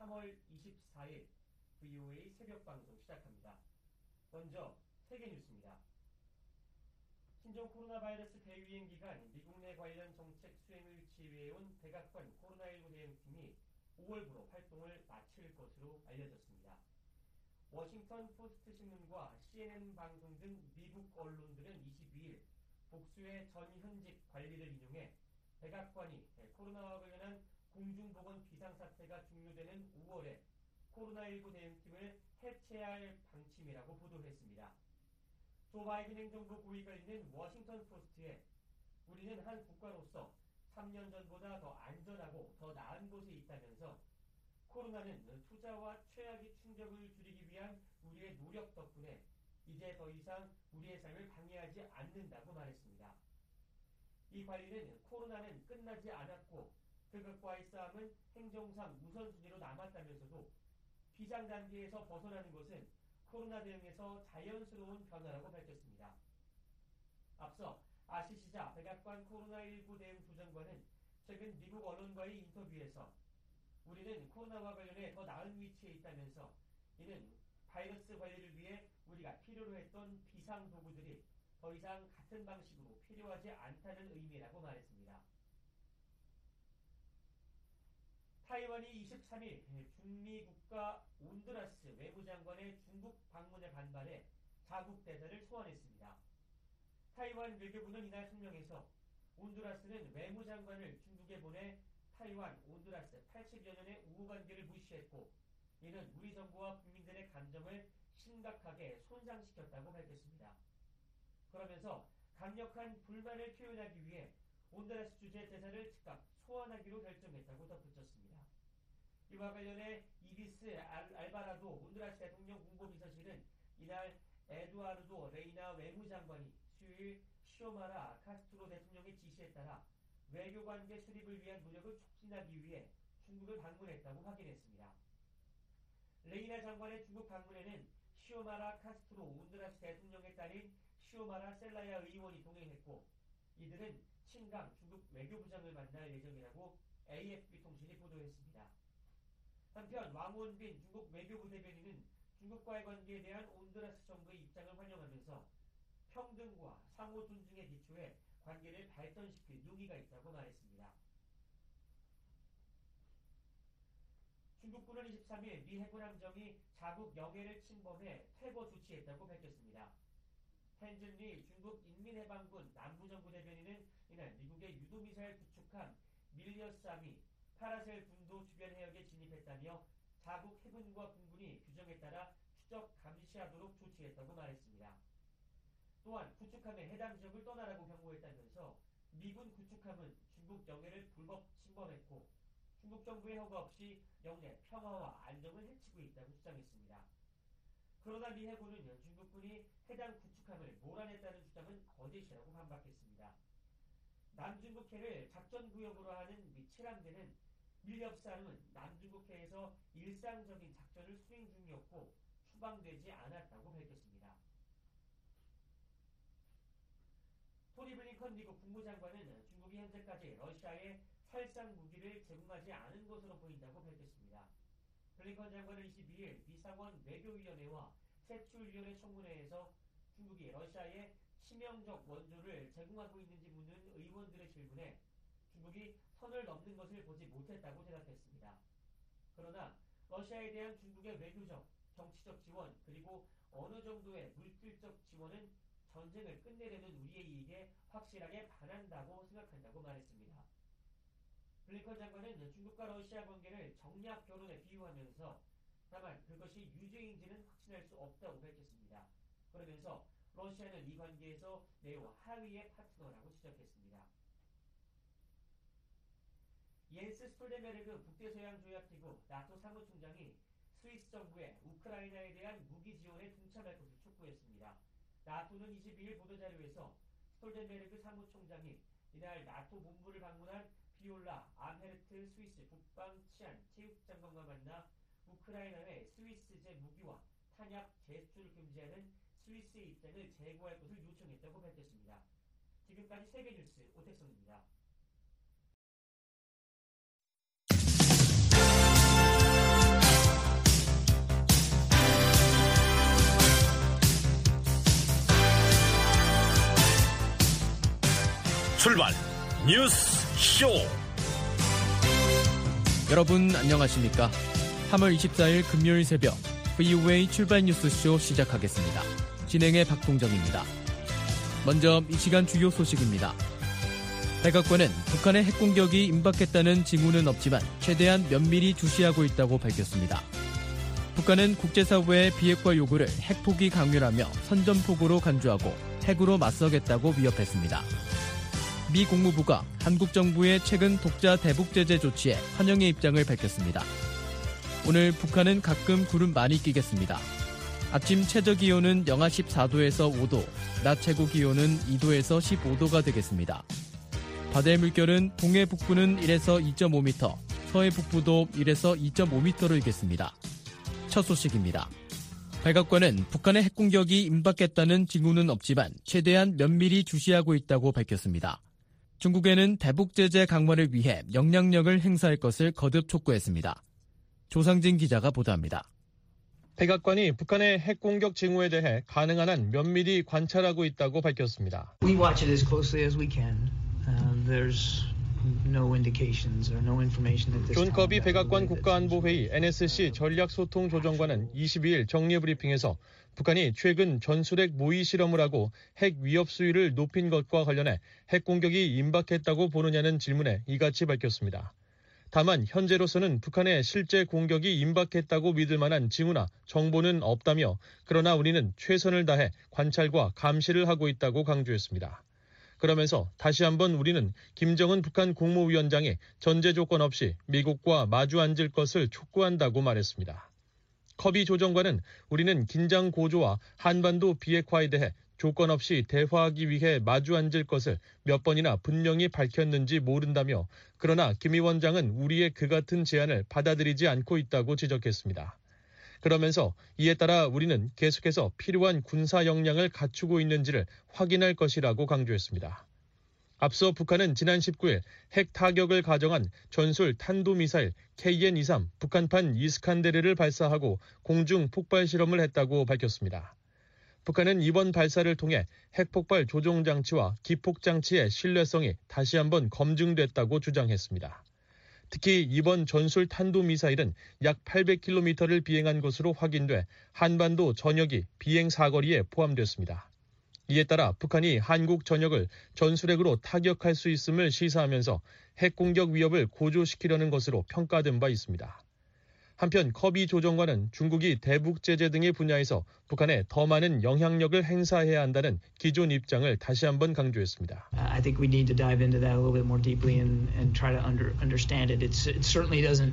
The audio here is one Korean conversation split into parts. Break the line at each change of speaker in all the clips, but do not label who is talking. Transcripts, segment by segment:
3월 24일 VOA 새벽 방송 시작합니다. 먼저 세계 뉴스입니다. 신종 코로나 바이러스 대유행 기간 미국 내 관련 정책 수행을 지휘해온 백악관 코로나19 대응팀이 5월부로 활동을 마칠 것으로 알려졌습니다. 워싱턴 포스트 신문과 CNN 방송 등 미국 언론들은 22일 복수의 전현직 관리를 인용해 백악관이 코로나와 관련한 공중보건 비상사태가 종료되는 5월에 코로나19 대응팀을 해체할 방침이라고 보도했습니다. 조 바이든 행정부 고위가 있는 워싱턴 포스트에 우리는 한 국가로서 3년 전보다 더 안전하고 더 나은 곳에 있다면서 코로나는 투자와 최악의 충격을 줄이기 위한 우리의 노력 덕분에 이제 더 이상 우리의 삶을 방해하지 않는다고 말했습니다. 이 관리는 코로나는 끝나지 않았고 그것과의 싸움은 행정상 우선순위로 남았다면서도 비상 단계에서 벗어나는 것은 코로나 대응에서 자연스러운 변화라고 밝혔습니다. 앞서 아시시자 백악관 코로나19 대응 부장관은 최근 미국 언론과의 인터뷰에서 우리는 코로나와 관련해 더 나은 위치에 있다면서 이는 바이러스 관리를 위해 우리가 필요로 했던 비상 도구들이 더 이상 같은 방식으로 필요하지 않다는 의미라고 말했습니다. 타이완이 23일 중미 국가 온두라스 외무장관의 중국 방문에 반발해 자국 대사를 소환했습니다. 타이완 외교부는 이날 성명에서 온두라스는 외무장관을 중국에 보내 타이완, 온두라스 80여 년의 우호관계를 무시했고 이는 우리 정부와 국민들의 감정을 심각하게 손상시켰다고 밝혔습니다. 그러면서 강력한 불만을 표현하기 위해 온두라스 주재 대사를 즉각 소환하기로 결정했다고 덧붙였습니다. 이와 관련해 이비스 알바라도 온두라스 대통령 공보비서실은 이날 에두아르도 레이나 외무장관이 수요일 시오마라 카스트로 대통령의 지시에 따라 외교관계 수립을 위한 노력을 촉진하기 위해 중국을 방문했다고 확인했습니다. 레이나 장관의 중국 방문에는 시오마라 카스트로 온두라스 대통령의 딸인 시오마라 셀라야 의원이 동행했고 이들은 친강 중국 외교부장을 만날 예정이라고 AFP 통신이 보도했습니다. 한편 왕원빈 중국 외교부 대변인은 중국과의 관계에 대한 온두라스 정부의 입장을 환영하면서 평등과 상호 존중에 기초해 관계를 발전시킬 용의가 있다고 말했습니다. 중국군은 23일 미 해군 함정이 자국 영해를 침범해 퇴거 조치했다고 밝혔습니다. 텐즌리 중국 인민해방군 남부정부 대변인은 이날 미국의 유도미사일 구축함 밀리어스함이 파라셀 군도 주변 해역에 진입했다며 자국 해군과 공군이 규정에 따라 추적 감시하도록 조치했다고 말했습니다. 또한 구축함의 해당 지역을 떠나라고 경고했다면서 미군 구축함은 중국 영해를 불법 침범했고 중국 정부의 허가 없이 영내 평화와 안정을 해치고 있다고 주장했습니다. 그러나 미 해군은 중국군이 해당 구축함을 몰아냈다는 주장은 거짓이라고 반박했습니다. 남중국해를 작전구역으로 하는 미 7함대는 밀리어스함은 남중국해에서 일상적인 작전을 수행 중이었고 추방되지 않았다고 밝혔습니다. 토니 블링컨 미국 국무장관은 중국이 현재까지 러시아에 살상 무기를 제공하지 않은 것으로 보인다고 밝혔습니다. 블링컨 장관은 22일 미상원 외교위원회와 세출위원회 청문회에서 중국이 러시아에 치명적 원조를 제공하고 있는지 묻는 의원들의 질문에 중국이 선을 넘는 것을 보지 못했다고 대답했습니다. 그러나 러시아에 대한 중국의 외교적, 정치적 지원 그리고 어느 정도의 물질적 지원은 전쟁을 끝내려는 우리의 이익에 확실하게 반한다고 생각한다고 말했습니다. 블링컨 장관은 중국과 러시아 관계를 정략 결혼에 비유하면서 다만 그것이 유죄인지는 확신할 수 없다고 밝혔습니다. 그러면서 러시아는 이 관계에서 매우 하위의 파트너라고 지적했습니다. 옌스 스톨텐베르그 북대서양조약기구 나토 사무총장이 스위스 정부의 우크라이나에 대한 무기 지원에 동참할 것을 촉구했습니다. 나토는 22일 보도자료에서 스톨텐베르그 사무총장이 이날 나토 본부를 방문한 비올라 암헤르트 스위스 국방 치안 체육장관과 만나 우크라이나의 스위스제 무기와 탄약 제수를 금지하는 스위스의 입장을 재고할 것을 요청했다고 밝혔습니다. 지금까지 세계뉴스 오택성입니다.
출발 뉴스 쇼.
여러분 안녕하십니까? 3월 24일 금요일 새벽 VOA 출발 뉴스 쇼 시작하겠습니다. 진행의 박동정입니다. 먼저 이 시간 주요 소식입니다. 백악관은 북한의 핵공격이 임박했다는 징후는 없지만 최대한 면밀히 주시하고 있다고 밝혔습니다. 북한은 국제사회의 비핵화 요구를 핵포기 강요라며 선전포고로 간주하고 핵으로 맞서겠다고 위협했습니다. 미 국무부가 한국 정부의 최근 독자 대북 제재 조치에 환영의 입장을 밝혔습니다. 오늘 북한은 가끔 구름 많이 끼겠습니다. 아침 최저 기온은 영하 14도에서 5도, 낮 최고 기온은 2도에서 15도가 되겠습니다. 바다의 물결은 동해 북부는 1에서 2.5m, 서해 북부도 1에서 2.5m로 일겠습니다. 첫 소식입니다. 백악관은 북한의 핵공격이 임박했다는 징후는 없지만 최대한 면밀히 주시하고 있다고 밝혔습니다. 중국에는 대북 제재 강화를 위해 영향력을 행사할 것을 거듭 촉구했습니다. 조상진 기자가 보도합니다.
백악관이 북한의 핵공격 징후에 대해 가능한 한 면밀히 관찰하고 있다고 밝혔습니다.
We watch it as closely as we can. There's no indications or no information at this time.
존 커비 백악관 국가안보회의 NSC 전략소통조정관은 22일 정례브리핑에서 북한이 최근 전술핵 모의 실험을 하고 핵 위협 수위를 높인 것과 관련해 핵공격이 임박했다고 보느냐는 질문에 이같이 밝혔습니다. 다만 현재로서는 북한의 실제 공격이 임박했다고 믿을 만한 징후나 정보는 없다며 그러나 우리는 최선을 다해 관찰과 감시를 하고 있다고 강조했습니다. 그러면서 다시 한번 우리는 김정은 북한 국무위원장이 전제 조건 없이 미국과 마주 앉을 것을 촉구한다고 말했습니다. 커비 조정관은 우리는 긴장 고조와 한반도 비핵화에 대해 조건 없이 대화하기 위해 마주 앉을 것을 몇 번이나 분명히 밝혔는지 모른다며 그러나 김 위원장은 우리의 그 같은 제안을 받아들이지 않고 있다고 지적했습니다. 그러면서 이에 따라 우리는 계속해서 필요한 군사 역량을 갖추고 있는지를 확인할 것이라고 강조했습니다. 앞서 북한은 지난 19일 핵 타격을 가정한 전술 탄도미사일 KN-23 북한판 이스칸데르를 발사하고 공중 폭발 실험을 했다고 밝혔습니다. 북한은 이번 발사를 통해 핵폭발 조종장치와 기폭장치의 신뢰성이 다시 한번 검증됐다고 주장했습니다. 특히 이번 전술 탄도미사일은 약 800km를 비행한 것으로 확인돼 한반도 전역이 비행 사거리에 포함됐습니다. 이에 따라 북한이 한국 전역을 전술핵으로 타격할 수 있음을 시사하면서 핵공격 위협을 고조시키려는 것으로 평가된 바 있습니다. 한편 커비 조정관은 중국이 대북 제재 등의 분야에서 북한에 더 많은 영향력을 행사해야 한다는 기존 입장을 다시 한번 강조했습니다.
I think we need to dive into that a little bit more deeply and try to understand it. It certainly doesn't.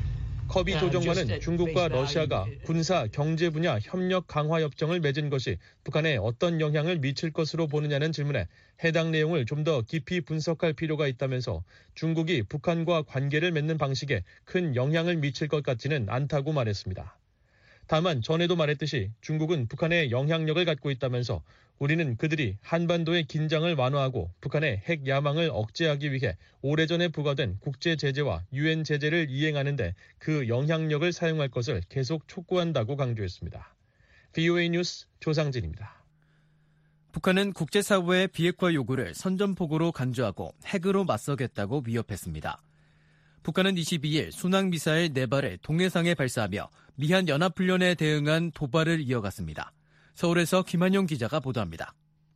커비 조정관은 중국과 러시아가 군사, 경제 분야 협력 강화 협정을 맺은 것이 북한에 어떤 영향을 미칠 것으로 보느냐는 질문에 해당 내용을 좀 더 깊이 분석할 필요가 있다면서 중국이 북한과 관계를 맺는 방식에 큰 영향을 미칠 것 같지는 않다고 말했습니다. 다만 전에도 말했듯이 중국은 북한에 영향력을 갖고 있다면서 우리는 그들이 한반도의 긴장을 완화하고 북한의 핵 야망을 억제하기 위해 오래전에 부과된 국제 제재와 유엔 제재를 이행하는 데 그 영향력을 사용할 것을 계속 촉구한다고 강조했습니다. VOA 뉴스 조상진입니다.
북한은 국제사회의 비핵화 요구를 선전포고로 간주하고 핵으로 맞서겠다고 위협했습니다. 북한은 22일 순항미사일 4발을 동해상에 발사하며 미한 연합훈련에 대응한 도발을 이어갔습니다. 서울에서 김한용 기자가 보도합니다.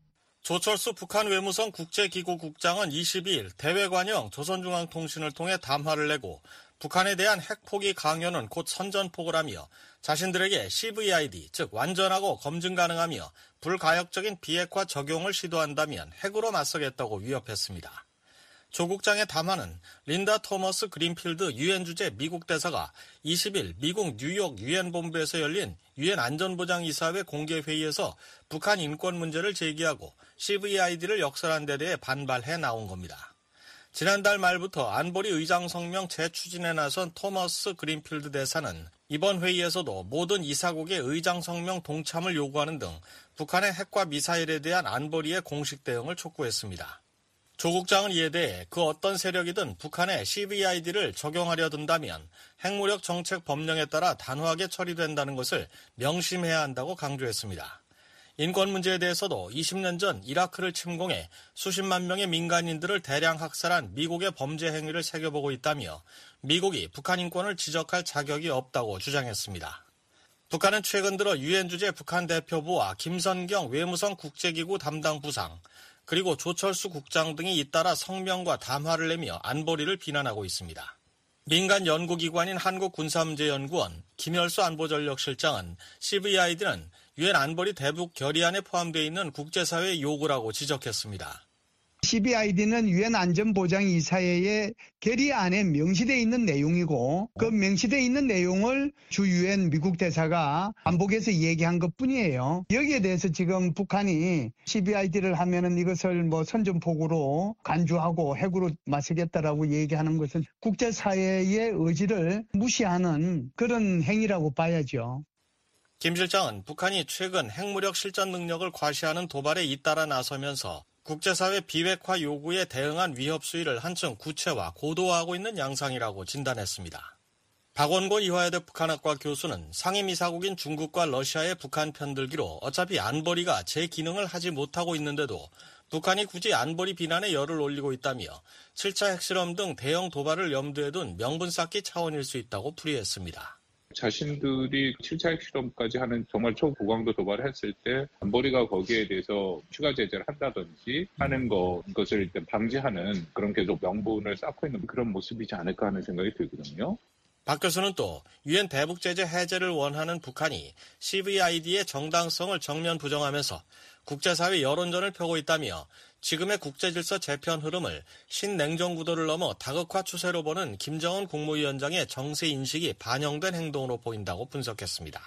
조철수 북한 외무성 국제기구 국장은 22일 대외관영 조선중앙통신을 통해 담화를 내고 북한에 대한 핵포기 강요는 곧 선전포고라며 자신들에게 CVID, 즉 완전하고 검증 가능하며 불가역적인 비핵화 적용을 시도한다면 핵으로 맞서겠다고 위협했습니다. 조 국장의 담화는 린다 토머스 그린필드 유엔 주재 미국 대사가 20일 미국 뉴욕 유엔 본부에서 열린 유엔 안전보장이사회 공개회의에서 북한 인권 문제를 제기하고 CVID를 역설한 데 대해 반발해 나온 겁니다. 지난달 말부터 안보리 의장 성명 재추진에 나선 토머스 그린필드 대사는 이번 회의에서도 모든 이사국의 의장 성명 동참을 요구하는 등 북한의 핵과 미사일에 대한 안보리의 공식 대응을 촉구했습니다. 조 국장은 이에 대해 그 어떤 세력이든 북한에 CVID를 적용하려 든다면 핵무력 정책 법령에 따라 단호하게 처리된다는 것을 명심해야 한다고 강조했습니다. 인권 문제에 대해서도 20년 전 이라크를 침공해 수십만 명의 민간인들을 대량 학살한 미국의 범죄 행위를 새겨보고 있다며 미국이 북한 인권을 지적할 자격이 없다고 주장했습니다. 북한은 최근 들어 유엔 주재 북한 대표부와 김선경 외무성 국제기구 담당 부상, 그리고 조철수 국장 등이 잇따라 성명과 담화를 내며 안보리를 비난하고 있습니다. 민간 연구기관인 한국군사문제연구원 김열수 안보전력실장은 CVID는 유엔 안보리 대북 결의안에 포함되어 있는 국제사회의 요구라고 지적했습니다.
CVID는 유엔 안전보장이사회의 결의안에 명시되어 있는 내용이고 그 명시되어 있는 내용을 주 유엔 미국 대사가 안보에서 얘기한 것뿐이에요. 여기에 대해서 지금 북한이 CVID를 하면은 이것을 선전포고로 간주하고 핵으로 맞서겠다라고 얘기하는 것은 국제사회의 의지를 무시하는 그런 행위라고 봐야죠.
김 실장은 북한이 최근 핵무력 실전 능력을 과시하는 도발에 잇따라 나서면서 국제사회 비핵화 요구에 대응한 위협 수위를 한층 구체화, 고도화하고 있는 양상이라고 진단했습니다. 박원곤 이화여대 북한학과 교수는 상임이사국인 중국과 러시아의 북한 편들기로 어차피 안보리가 제 기능을 하지 못하고 있는데도 북한이 굳이 안보리 비난에 열을 올리고 있다며 7차 핵실험 등 대형 도발을 염두에 둔 명분 쌓기 차원일 수 있다고 풀이했습니다.
자신들이 7차 핵실험까지 하는 정말 초고강도 도발을 했을 때 안보리가 거기에 대해서 추가 제재를 한다든지 하는 것을 일단 방지하는 그런 계속 명분을 쌓고 있는 그런 모습이지 않을까 하는 생각이 들거든요.
박 교수는 또 유엔 대북 제재 해제를 원하는 북한이 CVID의 정당성을 정면 부정하면서 국제사회 여론전을 펴고 있다며 지금의 국제질서 재편 흐름을 신냉전 구도를 넘어 다극화 추세로 보는 김정은 국무위원장의 정세 인식이 반영된 행동으로 보인다고 분석했습니다.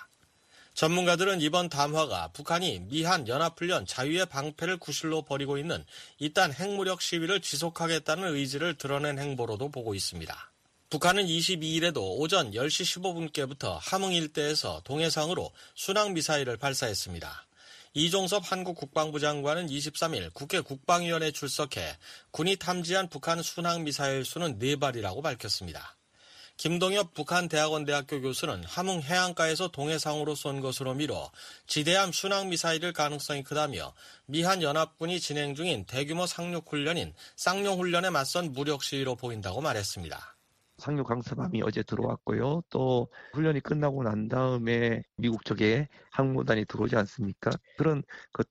전문가들은 이번 담화가 북한이 미한 연합훈련 자유의 방패를 구실로 벌이고 있는 이딴 핵무력 시위를 지속하겠다는 의지를 드러낸 행보로도 보고 있습니다. 북한은 22일에도 오전 10시 15분께부터 함흥 일대에서 동해상으로 순항미사일을 발사했습니다. 이종섭 한국 국방부 장관은 23일 국회 국방위원회에 출석해 군이 탐지한 북한 순항미사일 수는 4발이라고 밝혔습니다. 김동엽 북한대학원 대학교 교수는 함흥 해안가에서 동해상으로 쏜 것으로 미뤄 지대함 순항미사일일 가능성이 크다며 미한 연합군이 진행 중인 대규모 상륙훈련인 쌍용훈련에 맞선 무력 시위로 보인다고 말했습니다.
상륙 강습함이 어제 들어왔고요. 또 훈련이 끝나고 난 다음에 미국 쪽에 항모단이 들어오지 않습니까? 그런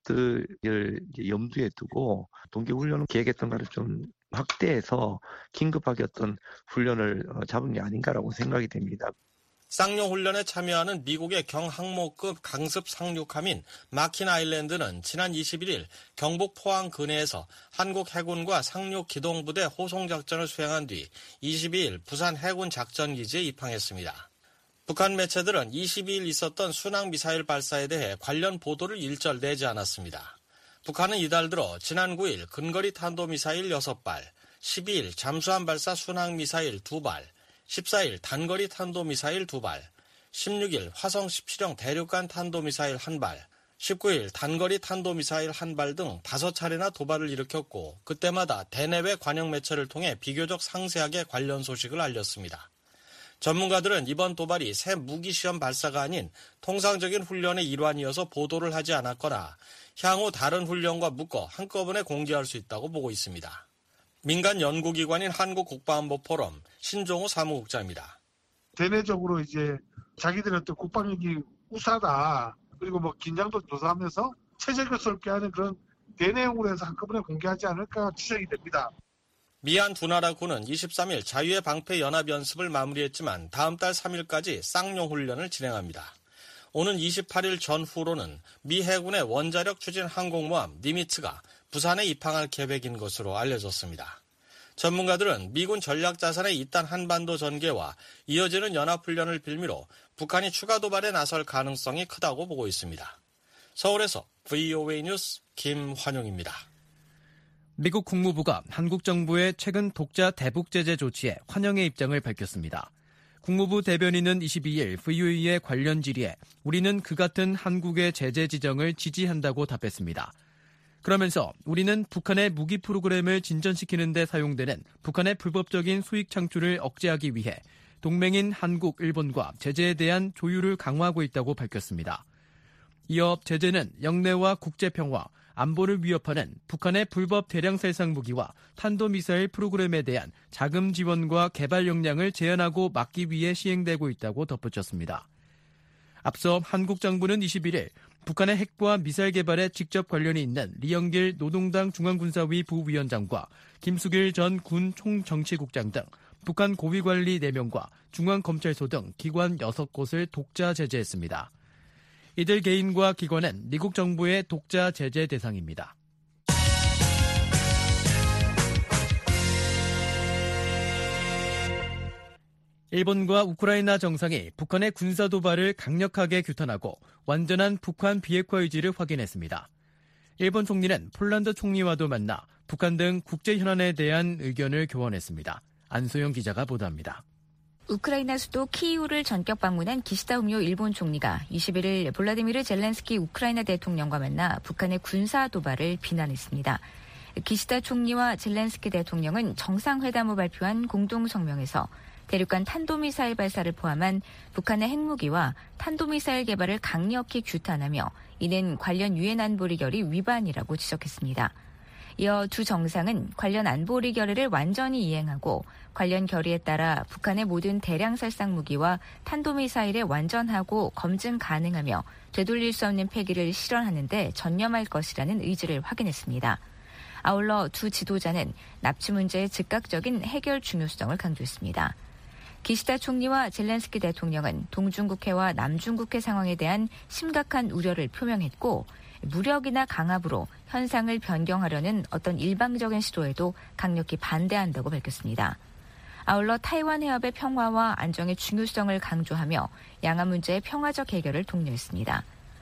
것들을 염두에 두고 동계훈련 계획했던 것을 좀 확대해서 긴급하게 어떤 훈련을 잡은 게 아닌가라고 생각이 됩니다.
쌍용훈련에 참여하는 미국의 경항모급 강습 상륙함인 마킨 아일랜드는 지난 21일 경북 포항 근해에서 한국 해군과 상륙기동부대 호송작전을 수행한 뒤 22일 부산 해군 작전기지에 입항했습니다. 북한 매체들은 22일 있었던 순항미사일 발사에 대해 관련 보도를 일절 내지 않았습니다. 북한은 이달 들어 지난 9일 근거리 탄도미사일 6발, 12일 잠수함 발사 순항미사일 2발, 14일 단거리 탄도미사일 2발, 16일 화성 17형 대륙간 탄도미사일 1발, 19일 단거리 탄도미사일 1발 등 5차례나 도발을 일으켰고 그때마다 대내외 관영 매체를 통해 비교적 상세하게 관련 소식을 알렸습니다. 전문가들은 이번 도발이 새 무기시험 발사가 아닌 통상적인 훈련의 일환이어서 보도를 하지 않았거나 향후 다른 훈련과 묶어 한꺼번에 공개할 수 있다고 보고 있습니다. 민간 연구기관인 한국국방안보포럼 신종호 사무국장입니다.
대내적으로 이제 자기들의 어떤 국방력이 우수하다. 그리고 긴장도 조사하면서 체제교섭게 하는 그런 대내용으로 해서 한꺼번에 공개하지 않을까 추정이 됩니다.
미한 두 나라 군은 23일 자유의 방패 연합 연습을 마무리했지만 다음 달 3일까지 쌍용 훈련을 진행합니다. 오는 28일 전후로는 미 해군의 원자력 추진 항공모함 니미츠가 부산에 입항할 계획인 것으로 알려졌습니다. 전문가들은 미군 전략자산의 이딴 한반도 전개와 이어지는 연합훈련을 빌미로 북한이 추가 도발에 나설 가능성이 크다고 보고 있습니다. 서울에서 VOA 뉴스 김환용입니다.
미국 국무부가 한국 정부의 최근 독자 대북 제재 조치에 환영의 입장을 밝혔습니다. 국무부 대변인은 22일 VOA의 관련 질의에 우리는 그 같은 한국의 제재 지정을 지지한다고 답했습니다. 그러면서 우리는 북한의 무기 프로그램을 진전시키는 데 사용되는 북한의 불법적인 수익 창출을 억제하기 위해 동맹인 한국, 일본과 제재에 대한 조율을 강화하고 있다고 밝혔습니다. 이어 제재는 영내와 국제평화, 안보를 위협하는 북한의 불법 대량 살상 무기와 탄도미사일 프로그램에 대한 자금 지원과 개발 역량을 제한하고 막기 위해 시행되고 있다고 덧붙였습니다. 앞서 한국 정부는 21일 북한의 핵과 미사일 개발에 직접 관련이 있는 리영길 노동당 중앙군사위 부위원장과 김수길 전 군 총정치국장 등 북한 고위관리 4명과 중앙검찰소 등 기관 6곳을 독자 제재했습니다. 이들 개인과 기관은 미국 정부의 독자 제재 대상입니다. 일본과 우크라이나 정상이 북한의 군사 도발을 강력하게 규탄하고 완전한 북한 비핵화 의지를 확인했습니다. 일본 총리는 폴란드 총리와도 만나 북한 등 국제 현안에 대한 의견을 교환했습니다. 안소영 기자가 보도합니다.
우크라이나 수도 키이우를 전격 방문한 기시다 후미오 일본 총리가 21일 볼라디미르 젤렌스키 우크라이나 대통령과 만나 북한의 군사 도발을 비난했습니다. 기시다 총리와 젤렌스키 대통령은 정상회담 후 발표한 공동성명에서 대륙간 탄도미사일 발사를 포함한 북한의 핵무기와 탄도미사일 개발을 강력히 규탄하며 이는 관련 유엔 안보리 결의 위반이라고 지적했습니다. 이어 두 정상은 관련 안보리 결의를 완전히 이행하고 관련 결의에 따라 북한의 모든 대량 살상 무기와 탄도미사일에 완전하고 검증 가능하며 되돌릴 수 없는 폐기를 실현하는 데 전념할 것이라는 의지를 확인했습니다. 아울러 두 지도자는 납치 문제의 즉각적인 해결 중요성을 강조했습니다. 기시다 총리와 젤렌스키 대통령은 동중국해와 남중국해 상황에 대한 심각한 우려를 표명했고 무력이나 강압으로 현상을 변경하려는 어떤 일방적인 시도에도 강력히 반대한다고 밝혔습니다. 아울러 타이완 해협의 평화와 안정의 중요성을 강조하며 양안 문제의 평화적 해결을 독려했습니다.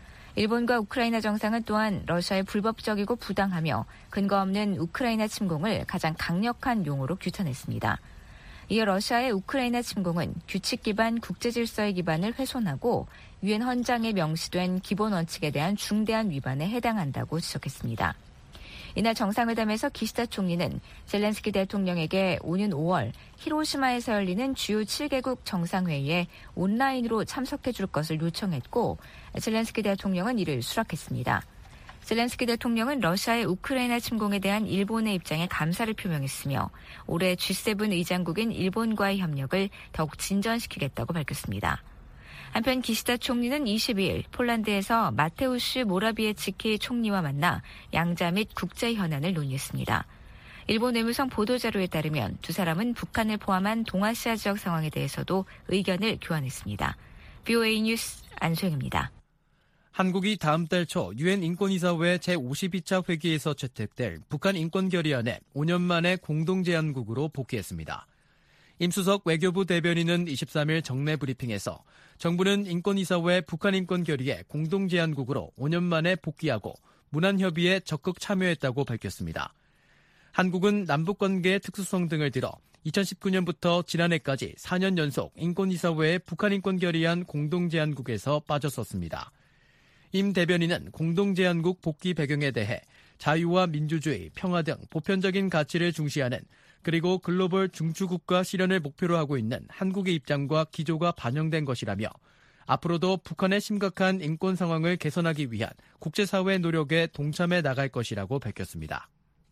일본과 우크라이나 정상은 또한 러시아의 불법적이고 부당하며 근거 없는 우크라이나 침공을 가장 강력한 용어로 규탄했습니다. 이어 러시아의 우크라이나 침공은 규칙 기반 국제 질서의 기반을 훼손하고 유엔 헌장에 명시된 기본 원칙에 대한 중대한 위반에 해당한다고 지적했습니다. 이날 정상회담에서 기시다 총리는 젤렌스키 대통령에게 오는 5월 히로시마에서 열리는 주요 7개국 정상회의에 온라인으로 참석해 줄 것을 요청했고 젤렌스키 대통령은 이를 수락했습니다. 젤렌스키 대통령은 러시아의 우크라이나 침공에 대한 일본의 입장에 감사를 표명했으며 올해 G7 의장국인 일본과의 협력을 더욱 진전시키겠다고 밝혔습니다. 한편 기시다 총리는 22일 폴란드에서 마테우슈 모라비에츠키 총리와 만나 양자 및 국제 현안을 논의했습니다. 일본 외무성 보도자료에 따르면 두 사람은 북한을 포함한 동아시아 지역 상황에 대해서도 의견을 교환했습니다. BOA 뉴스 안소영입니다.
한국이 다음 달 초 유엔 인권이사회 제52차 회기에서 채택될 북한 인권결의안에 5년 만에 공동제안국으로 복귀했습니다. 임수석 외교부 대변인은 23일 정례 브리핑에서 정부는 인권이사회 북한 인권결의에 공동제안국으로 5년 만에 복귀하고 문안협의에 적극 참여했다고 밝혔습니다. 한국은 남북관계의 특수성 등을 들어 2019년부터 지난해까지 4년 연속 인권이사회의 북한 인권결의안 공동제안국에서 빠졌었습니다. 임 대변인은 공동제안국 복귀 배경에 대해 자유와 민주주의, 평화 등 보편적인 가치를 중시하는 그리고 글로벌 중추국가 실현을 목표로 하고 있는 한국의 입장과 기조가 반영된 것이라며 앞으로도 북한의 심각한 인권 상황을 개선하기 위한 국제사회 노력에 동참해 나갈 것이라고 밝혔습니다.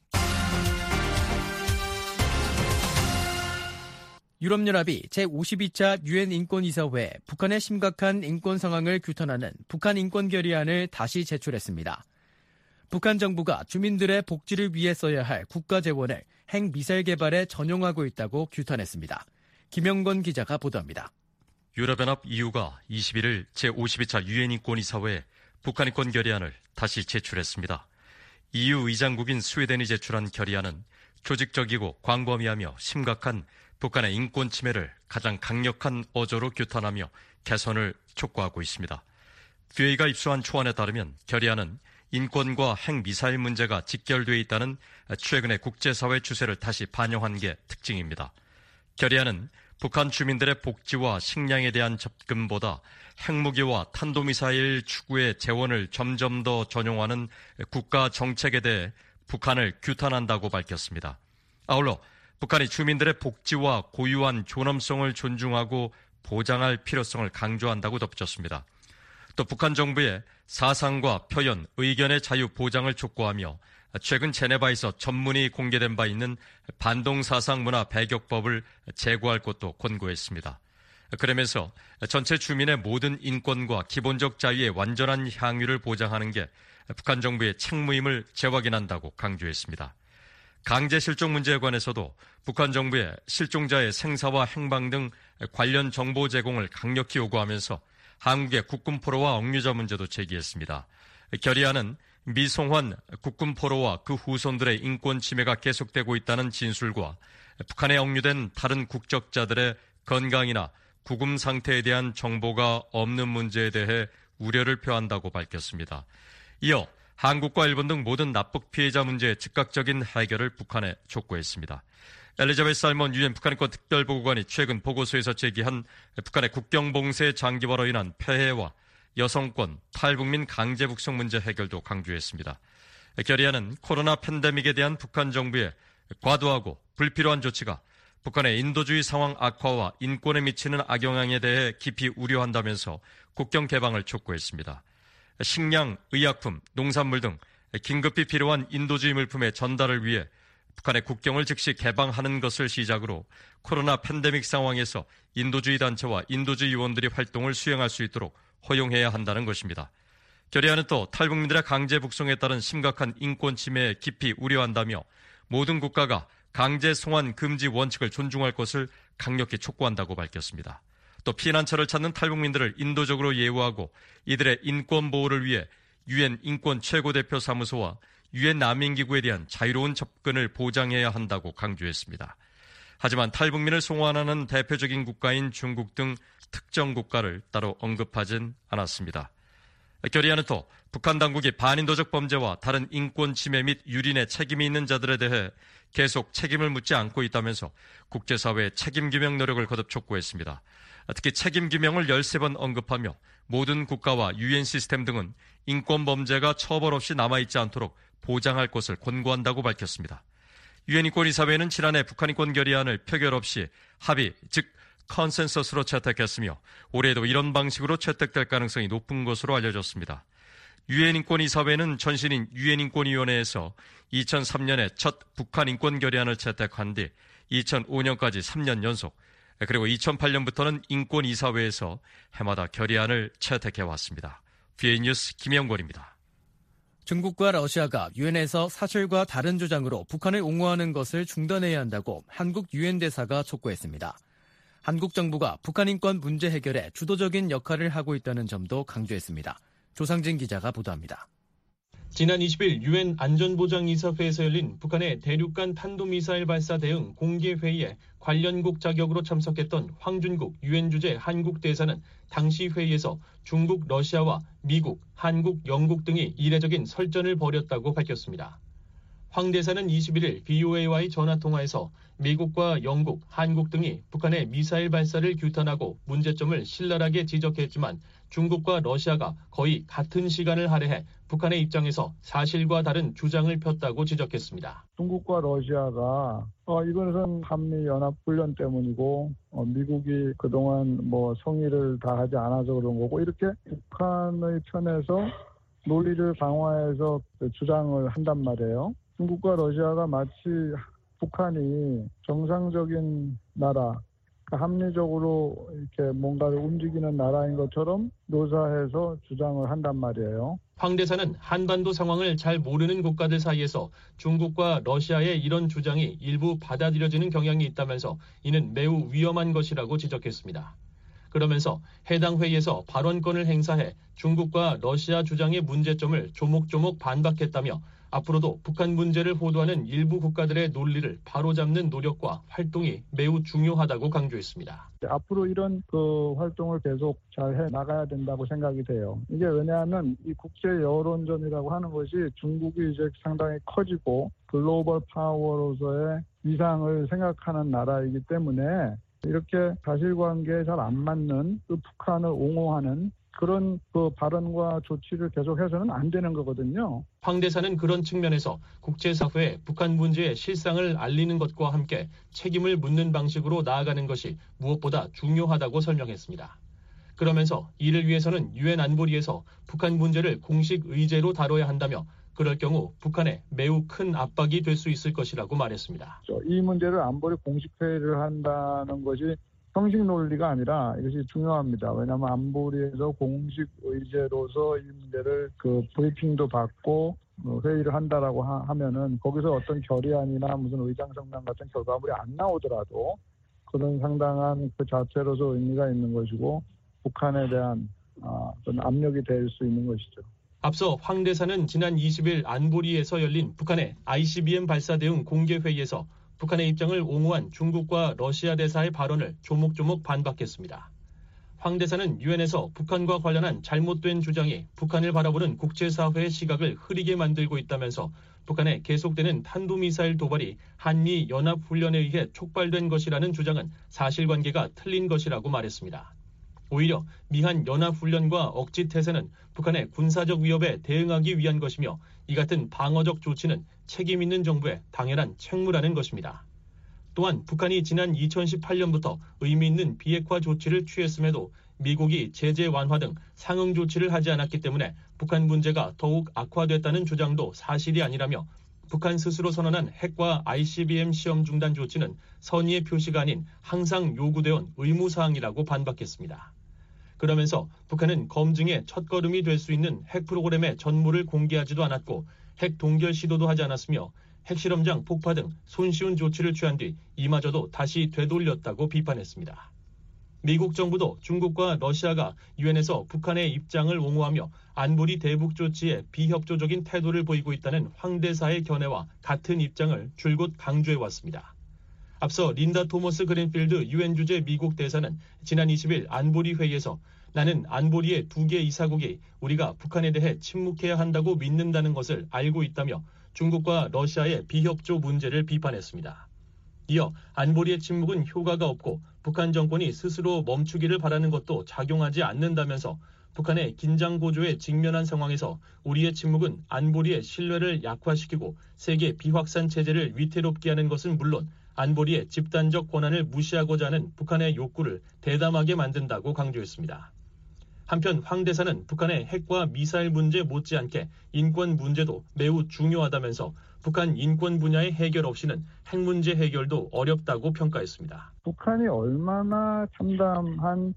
유럽연합이 제52차 유엔 인권이사회에 북한의 심각한 인권 상황을 규탄하는 북한 인권결의안을 다시 제출했습니다. 북한 정부가 주민들의 복지를 위해 써야 할 국가 재원을 핵미사일 개발에 전용하고 있다고 규탄했습니다. 김영건 기자가 보도합니다.
유럽연합 EU가 21일 제52차 유엔 인권이사회에 북한 인권 결의안을 다시 제출했습니다. EU 의장국인 스웨덴이 제출한 결의안은 조직적이고 광범위하며 심각한 북한의 인권 침해를 가장 강력한 어조로 규탄하며 개선을 촉구하고 있습니다. BOA가 입수한 초안에 따르면 결의안은 인권과 핵미사일 문제가 직결되어 있다는 최근의 국제사회 추세를 다시 반영한 게 특징입니다. 결의안은 북한 주민들의 복지와 식량에 대한 접근보다 핵무기와 탄도미사일 추구의 재원을 점점 더 전용하는 국가 정책에 대해 북한을 규탄한다고 밝혔습니다. 아울러 북한이 주민들의 복지와 고유한 존엄성을 존중하고 보장할 필요성을 강조한다고 덧붙였습니다. 또 북한 정부의 사상과 표현, 의견의 자유 보장을 촉구하며 최근 제네바에서 전문이 공개된 바 있는 반동사상 문화 배격법을 제고할 것도 권고했습니다. 그러면서 전체 주민의 모든 인권과 기본적 자유의 완전한 향유를 보장하는 게 북한 정부의 책무임을 재확인한다고 강조했습니다. 강제 실종 문제에 관해서도 북한 정부의 실종자의 생사와 행방 등 관련 정보 제공을 강력히 요구하면서 한국의 국군 포로와 억류자 문제도 제기했습니다. 결의안은 미송환 국군 포로와 그 후손들의 인권 침해가 계속되고 있다는 진술과 북한에 억류된 다른 국적자들의 건강이나 구금 상태에 대한 정보가 없는 문제에 대해 우려를 표한다고 밝혔습니다. 이어 한국과 일본 등 모든 납북 피해자 문제의 즉각적인 해결을 북한에 촉구했습니다. 엘리자베스 살몬 유엔 북한인권 특별보고관이 최근 보고서에서 제기한 북한의 국경봉쇄 장기화로 인한 폐해와 여성권, 탈북민 강제 북송 문제 해결도 강조했습니다. 결의안은 코로나 팬데믹에 대한 북한 정부의 과도하고 불필요한 조치가 북한의 인도주의 상황 악화와 인권에 미치는 악영향에 대해 깊이 우려한다면서 국경 개방을 촉구했습니다. 식량, 의약품, 농산물 등 긴급히 필요한 인도주의 물품의 전달을 위해 북한의 국경을 즉시 개방하는 것을 시작으로 코로나 팬데믹 상황에서 인도주의 단체와 인도주의 요원들이 활동을 수행할 수 있도록 허용해야 한다는 것입니다. 결의안은 또 탈북민들의 강제 북송에 따른 심각한 인권 침해에 깊이 우려한다며 모든 국가가 강제 송환 금지 원칙을 존중할 것을 강력히 촉구한다고 밝혔습니다. 또 피난처를 찾는 탈북민들을 인도적으로 예우하고 이들의 인권 보호를 위해 유엔 인권 최고대표 사무소와 유엔 난민기구에 대한 자유로운 접근을 보장해야 한다고 강조했습니다. 하지만 탈북민을 송환하는 대표적인 국가인 중국 등 특정 국가를 따로 언급하진 않았습니다. 결의안은 또 북한 당국이 반인도적 범죄와 다른 인권 침해 및 유린에 책임이 있는 자들에 대해 계속 책임을 묻지 않고 있다면서 국제사회의 책임규명 노력을 거듭 촉구했습니다. 특히 책임규명을 13번 언급하며 모든 국가와 유엔 시스템 등은 인권 범죄가 처벌 없이 남아있지 않도록 보장할 것을 권고한다고 밝혔습니다. 유엔 인권이사회는 지난해 북한 인권 결의안을 표결 없이 합의, 즉 컨센서스로 채택했으며 올해도 이런 방식으로 채택될 가능성이 높은 것으로 알려졌습니다. 유엔 인권이사회는 전신인 유엔 인권위원회에서 2003년에 첫 북한 인권 결의안을 채택한 뒤 2005년까지 3년 연속, 그리고 2008년부터는 인권이사회에서 해마다 결의안을 채택해왔습니다. VA 뉴스 김영권입니다.
중국과 러시아가 유엔에서 사실과 다른 주장으로 북한을 옹호하는 것을 중단해야 한다고 한국 유엔 대사가 촉구했습니다. 한국 정부가 북한 인권 문제 해결에 주도적인 역할을 하고 있다는 점도 강조했습니다. 조상진 기자가 보도합니다.
지난 20일 유엔 안전보장이사회에서 열린 북한의 대륙간 탄도미사일 발사 대응 공개회의에 관련국 자격으로 참석했던 황준국 유엔 주재 한국 대사는 당시 회의에서 중국, 러시아와 미국, 한국, 영국 등이 이례적인 설전을 벌였다고 밝혔습니다. 황 대사는 21일 BOA와의 전화통화에서 미국과 영국, 한국 등이 북한의 미사일 발사를 규탄하고 문제점을 신랄하게 지적했지만 중국과 러시아가 거의 같은 시간을 할애해 북한의 입장에서 사실과 다른 주장을 폈다고 지적했습니다.
중국과 러시아가 이것은 한미연합훈련 때문이고 미국이 그동안 성의를 다하지 않아서 그런 거고 이렇게 북한의 편에서 논리를 강화해서 주장을 한단 말이에요. 중국과 러시아가 마치 북한이 정상적인 나라, 합리적으로 이렇게 뭔가를 움직이는 나라인 것처럼 묘사해서 주장을 한단 말이에요.
황 대사는 한반도 상황을 잘 모르는 국가들 사이에서 중국과 러시아의 이런 주장이 일부 받아들여지는 경향이 있다면서 이는 매우 위험한 것이라고 지적했습니다. 그러면서 해당 회의에서 발언권을 행사해 중국과 러시아 주장의 문제점을 조목조목 반박했다며 앞으로도 북한 문제를 호도하는 일부 국가들의 논리를 바로잡는 노력과 활동이 매우 중요하다고 강조했습니다.
앞으로 이런 활동을 계속 잘 해 나가야 된다고 생각이 돼요. 이게 왜냐하면 이 국제 여론전이라고 하는 것이 중국이 이제 상당히 커지고 글로벌 파워로서의 위상을 생각하는 나라이기 때문에 이렇게 사실관계에 잘 안 맞는 북한을 옹호하는 그런 발언과 조치를 계속해서는 안 되는 거거든요.
황 대사는 그런 측면에서 국제사회에 북한 문제의 실상을 알리는 것과 함께 책임을 묻는 방식으로 나아가는 것이 무엇보다 중요하다고 설명했습니다. 그러면서 이를 위해서는 유엔 안보리에서 북한 문제를 공식 의제로 다뤄야 한다며 그럴 경우 북한에 매우 큰 압박이 될 수 있을 것이라고 말했습니다.
이 문제를 안보리 공식 회의를 한다는 것이 형식 논리가 아니라 이것이 중요합니다. 왜냐하면 안보리에서 공식 의제로서 이 문제를 브리핑도 받고 회의를 한다라고 하면은 거기서 어떤 결의안이나 무슨 의장성명 같은 결과물이 안 나오더라도 그런 상당한 그 자체로서 의미가 있는 것이고 북한에 대한 어떤 압력이 될 수 있는 것이죠.
앞서 황 대사는 지난 20일 안보리에서 열린 북한의 ICBM 발사 대응 공개회의에서 북한의 입장을 옹호한 중국과 러시아 대사의 발언을 조목조목 반박했습니다. 황 대사는 유엔에서 북한과 관련한 잘못된 주장이 북한을 바라보는 국제사회의 시각을 흐리게 만들고 있다면서 북한의 계속되는 탄도미사일 도발이 한미 연합훈련에 의해 촉발된 것이라는 주장은 사실관계가 틀린 것이라고 말했습니다. 오히려 미한 연합훈련과 억지태세는 북한의 군사적 위협에 대응하기 위한 것이며 이 같은 방어적 조치는 책임 있는 정부의 당연한 책무라는 것입니다. 또한 북한이 지난 2018년부터 의미 있는 비핵화 조치를 취했음에도 미국이 제재 완화 등 상응 조치를 하지 않았기 때문에 북한 문제가 더욱 악화됐다는 주장도 사실이 아니라며 북한 스스로 선언한 핵과 ICBM 시험 중단 조치는 선의의 표시가 아닌 항상 요구되어온 의무사항이라고 반박했습니다. 그러면서 북한은 검증의 첫걸음이 될 수 있는 핵 프로그램의 전모를 공개하지도 않았고 핵 동결 시도도 하지 않았으며 핵실험장 폭파 등 손쉬운 조치를 취한 뒤 이마저도 다시 되돌렸다고 비판했습니다. 미국 정부도 중국과 러시아가 유엔에서 북한의 입장을 옹호하며 안보리 대북 조치에 비협조적인 태도를 보이고 있다는 황 대사의 견해와 같은 입장을 줄곧 강조해왔습니다. 앞서 린다 토머스 그린필드 유엔 주재 미국 대사는 지난 20일 안보리 회의에서 나는 안보리의 2개 이사국이 우리가 북한에 대해 침묵해야 한다고 믿는다는 것을 알고 있다며 중국과 러시아의 비협조 문제를 비판했습니다. 이어 안보리의 침묵은 효과가 없고 북한 정권이 스스로 멈추기를 바라는 것도 작용하지 않는다면서 북한의 긴장 고조에 직면한 상황에서 우리의 침묵은 안보리의 신뢰를 약화시키고 세계 비확산 체제를 위태롭게 하는 것은 물론 안보리의 집단적 권한을 무시하고자 하는 북한의 욕구를 대담하게 만든다고 강조했습니다. 한편 황 대사는 북한의 핵과 미사일 문제 못지않게 인권 문제도 매우 중요하다면서 북한 인권 분야의 해결 없이는 핵 문제 해결도 어렵다고 평가했습니다.
북한이 얼마나 참담한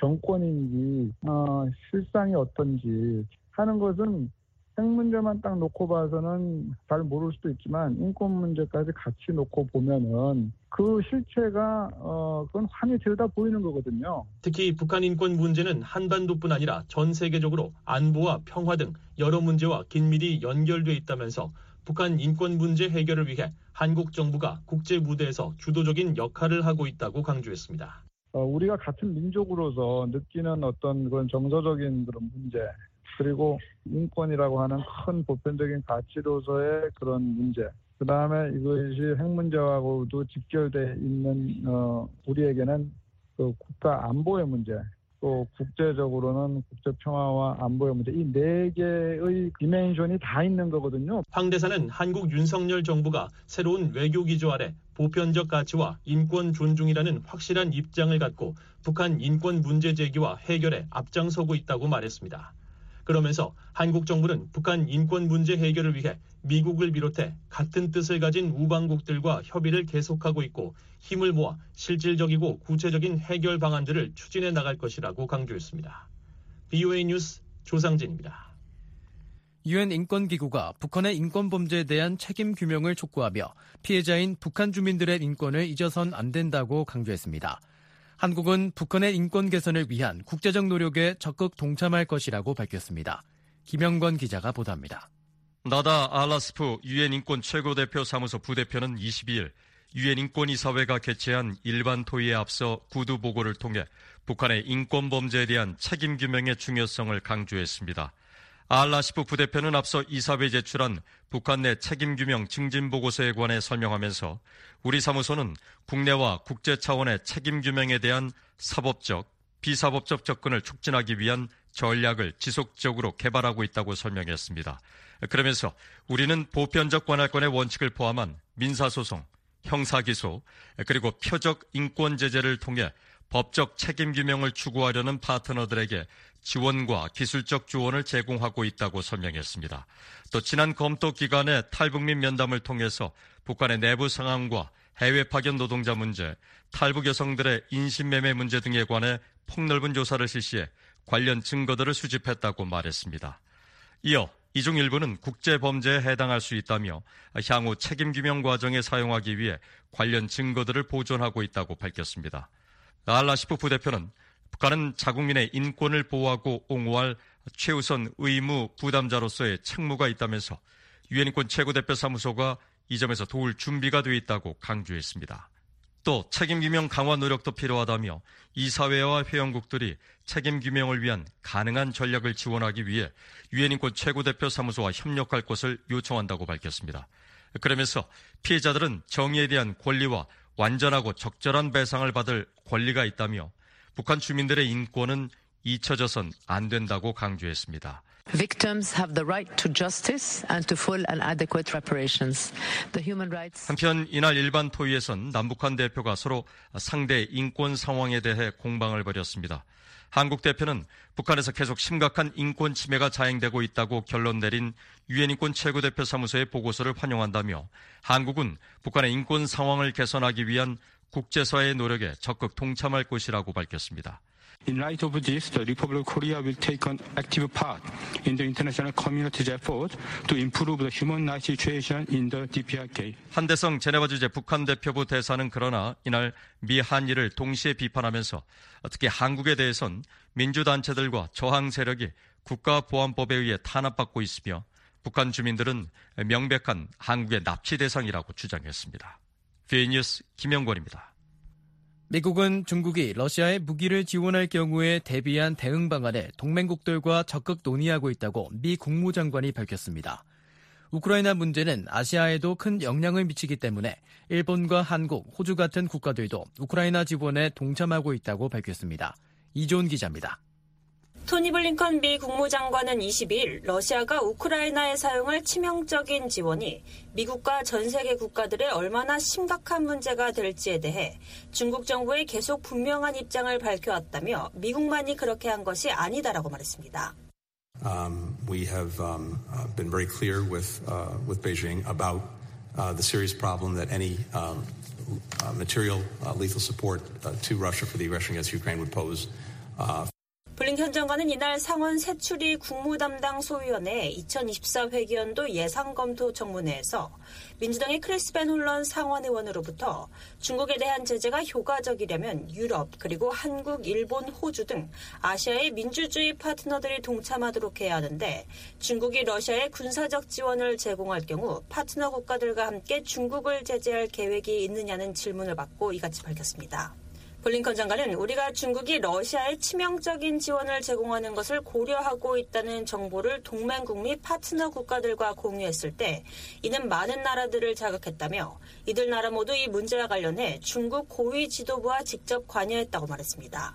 정권인지 실상이 어떤지 하는 것은 핵 문제만 딱 놓고 봐서는 잘 모를 수도 있지만 인권 문제까지 같이 놓고 보면은 그 실체가 그건 환히 들여다 보이는 거거든요.
특히 북한 인권 문제는 한반도뿐 아니라 전 세계적으로 안보와 평화 등 여러 문제와 긴밀히 연결돼 있다면서 북한 인권 문제 해결을 위해 한국 정부가 국제 무대에서 주도적인 역할을 하고 있다고 강조했습니다.
우리가 같은 민족으로서 느끼는 어떤 그런 정서적인 그런 문제 그리고 인권이라고 하는 큰 보편적인 가치로서의 그런 문제 그 다음에 이것이 핵 문제하고도 직결돼 있는 우리에게는 그 국가 안보의 문제 또 국제적으로는 국제 평화와 안보의 문제 이 네 개의 디멘션이 다 있는 거거든요.
황 대사는 한국 윤석열 정부가 새로운 외교 기조 아래 보편적 가치와 인권 존중이라는 확실한 입장을 갖고 북한 인권 문제 제기와 해결에 앞장서고 있다고 말했습니다. 그러면서 한국 정부는 북한 인권 문제 해결을 위해 미국을 비롯해 같은 뜻을 가진 우방국들과 협의를 계속하고 있고 힘을 모아 실질적이고 구체적인 해결 방안들을 추진해 나갈 것이라고 강조했습니다. BOA 뉴스 조상진입니다.
유엔 인권기구가 북한의 인권 범죄에 대한 책임 규명을 촉구하며 피해자인 북한 주민들의 인권을 잊어선 안 된다고 강조했습니다. 한국은 북한의 인권 개선을 위한 국제적 노력에 적극 동참할 것이라고 밝혔습니다. 김영권 기자가 보도합니다.
나다 알라스프 유엔 인권 최고대표 사무소 부대표는 22일 유엔 인권이사회가 개최한 일반 토의에 앞서 구두 보고를 통해 북한의 인권 범죄에 대한 책임 규명의 중요성을 강조했습니다. 알라시프 부대표는 앞서 이사회에 제출한 북한 내 책임 규명 증진 보고서에 관해 설명하면서 우리 사무소는 국내와 국제 차원의 책임 규명에 대한 사법적, 비사법적 접근을 촉진하기 위한 전략을 지속적으로 개발하고 있다고 설명했습니다. 그러면서 우리는 보편적 관할권의 원칙을 포함한 민사소송, 형사기소, 그리고 표적 인권 제재를 통해 법적 책임 규명을 추구하려는 파트너들에게 지원과 기술적 조언을 제공하고 있다고 설명했습니다. 또 지난 검토 기간에 탈북민 면담을 통해서 북한의 내부 상황과 해외 파견 노동자 문제, 탈북 여성들의 인신매매 문제 등에 관해 폭넓은 조사를 실시해 관련 증거들을 수집했다고 말했습니다. 이어 이 중 일부는 국제범죄에 해당할 수 있다며 향후 책임규명 과정에 사용하기 위해 관련 증거들을 보존하고 있다고 밝혔습니다. 알라시프 부대표는 북한은 자국민의 인권을 보호하고 옹호할 최우선 의무 부담자로서의 책무가 있다면서 유엔인권 최고대표 사무소가 이 점에서 도울 준비가 되어 있다고 강조했습니다. 또 책임규명 강화 노력도 필요하다며 이사회와 회원국들이 책임규명을 위한 가능한 전략을 지원하기 위해 유엔인권 최고대표 사무소와 협력할 것을 요청한다고 밝혔습니다. 그러면서 피해자들은 정의에 대한 권리와 완전하고 적절한 배상을 받을 권리가 있다며 북한 주민들의 인권은 잊혀져선 안 된다고 강조했습니다.
Victims have the right to justice and to full and adequate reparations. The human rights.
한편 이날 일반 토의에선 남북한 대표가 서로 상대 인권 상황에 대해 공방을 벌였습니다. 한국 대표는 북한에서 계속 심각한 인권 침해가 자행되고 있다고 결론 내린 유엔인권 최고대표 사무소의 보고서를 환영한다며 한국은 북한의 인권 상황을 개선하기 위한 국제사회의 노력에 적극 동참할 것이라고 밝혔습니다.
In light of this, the Republic of Korea will take an active part in the international community's effort to improve the human rights situation in the DPRK.
한대성 제네바 주재 북한 대표부 대사는 그러나 이날 미 한일을 동시에 비판하면서 특히 한국에 대해선 민주단체들과 저항 세력이 국가보안법에 의해 탄압받고 있으며 북한 주민들은 명백한 한국의 납치 대상이라고 주장했습니다. VA 뉴스 김영권입니다.
미국은 중국이 러시아에 무기를 지원할 경우에 대비한 대응 방안을 동맹국들과 적극 논의하고 있다고 미 국무장관이 밝혔습니다. 우크라이나 문제는 아시아에도 큰 영향을 미치기 때문에 일본과 한국, 호주 같은 국가들도 우크라이나 지원에 동참하고 있다고 밝혔습니다. 이존 기자입니다.
토니 블링컨 미 국무장관은 22일 러시아가 우크라이나에 사용할 치명적인 지원이 미국과 전 세계 국가들의 얼마나 심각한 문제가 될지에 대해 중국 정부에 계속 분명한 입장을 밝혀왔다며 미국만이 그렇게 한 것이 아니다라고 말했습니다.
We have been very clear with Beijing about the serious problem that any material lethal support to Russia for the aggression against Ukraine would pose.
블링컨 장관은 이날 상원 세추리 국무담당 소위원회 2024 회기연도 예상검토 청문회에서 민주당의 크리스 벤 홀런 상원의원으로부터 중국에 대한 제재가 효과적이려면 유럽 그리고 한국, 일본, 호주 등 아시아의 민주주의 파트너들이 동참하도록 해야 하는데 중국이 러시아에 군사적 지원을 제공할 경우 파트너 국가들과 함께 중국을 제재할 계획이 있느냐는 질문을 받고 이같이 밝혔습니다. 블링컨 장관은 우리가 중국이 러시아에 치명적인 지원을 제공하는 것을 고려하고 있다는 정보를 동맹국 및 파트너 국가들과 공유했을 때 이는 많은 나라들을 자극했다며 이들 나라 모두 이 문제와 관련해 중국 고위 지도부와 직접 관여했다고 말했습니다.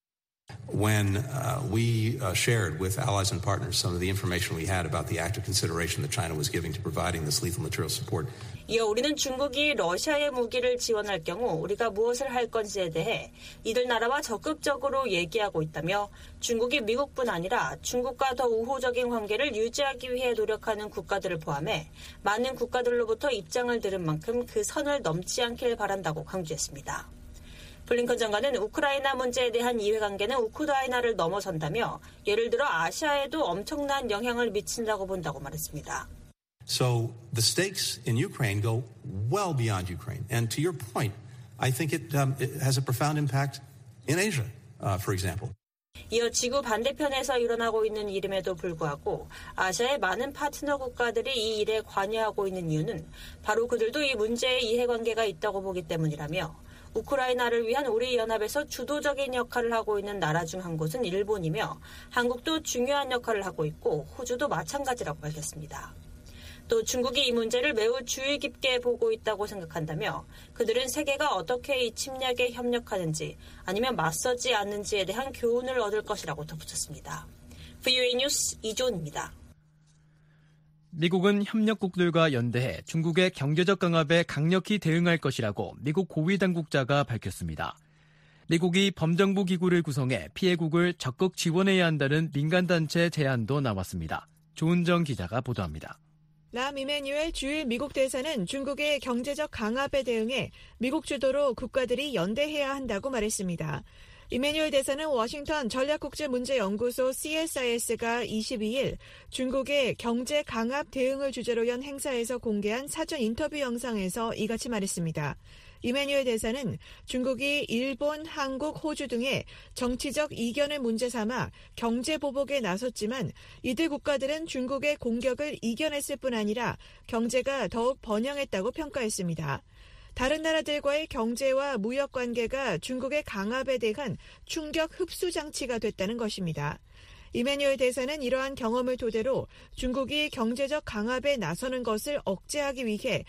When we shared with allies and partners some of the information we had about the active consideration that China was giving to providing this lethal material support.
이어 우리는 중국이 러시아의 무기를 지원할 경우 우리가 무엇을 할 건지에 대해 이들 나라와 적극적으로 얘기하고 있다며 중국이 미국뿐 아니라 중국과 더 우호적인 관계를 유지하기 위해 노력하는 국가들을 포함해 많은 국가들로부터 입장을 들은 만큼 그 선을 넘지 않길 바란다고 강조했습니다. 블링컨 장관은 우크라이나 문제에 대한 이해관계는 우크라이나를 넘어선다며 예를 들어 아시아에도 엄청난 영향을 미친다고 본다고 말했습니다.
So the stakes in Ukraine go well beyond Ukraine. And to your point, I think it has a profound impact in Asia, for example.
이어 지구 반대편에서 일어나고 있는 일임에도 불구하고 아시아의 많은 파트너 국가들이 이 일에 관여하고 있는 이유는 바로 그들도 이 문제에 이해관계가 있다고 보기 때문이라며 우크라이나를 위한 우리 연합에서 주도적인 역할을 하고 있는 나라 중 한 곳은 일본이며 한국도 중요한 역할을 하고 있고 호주도 마찬가지라고 밝혔습니다. 또 중국이 이 문제를 매우 주의 깊게 보고 있다고 생각한다며 그들은 세계가 어떻게 이 침략에 협력하는지 아니면 맞서지 않는지에 대한 교훈을 얻을 것이라고 덧붙였습니다. VOA 뉴스 이조은입니다.
미국은 협력국들과 연대해 중국의 경제적 강압에 강력히 대응할 것이라고 미국 고위 당국자가 밝혔습니다. 미국이 범정부 기구를 구성해 피해국을 적극 지원해야 한다는 민간단체 제안도 나왔습니다. 조은정 기자가 보도합니다.
람 이메뉴엘 주일 미국 대사는 중국의 경제적 강압에 대응해 미국 주도로 국가들이 연대해야 한다고 말했습니다. 이메뉴엘 대사는 워싱턴 전략국제문제연구소 CSIS가 22일 중국의 경제 강압 대응을 주제로 연 행사에서 공개한 사전 인터뷰 영상에서 이같이 말했습니다. 이메뉴엘 대사는 중국이 일본, 한국, 호주 등의 정치적 이견을 문제 삼아 경제 보복에 나섰지만 이들 국가들은 중국의 공격을 이겨냈을 뿐 아니라 경제가 더욱 번영했다고 평가했습니다. 다른 나라들과의 경제와 무역 관계가 중국의 강압에 대한 충격 흡수 장치가 됐다는 것입니다. 이메뉴엘 대사는 이러한 경험을 토대로 중국이 경제적 강압에 나서는 것을 억제하기 위해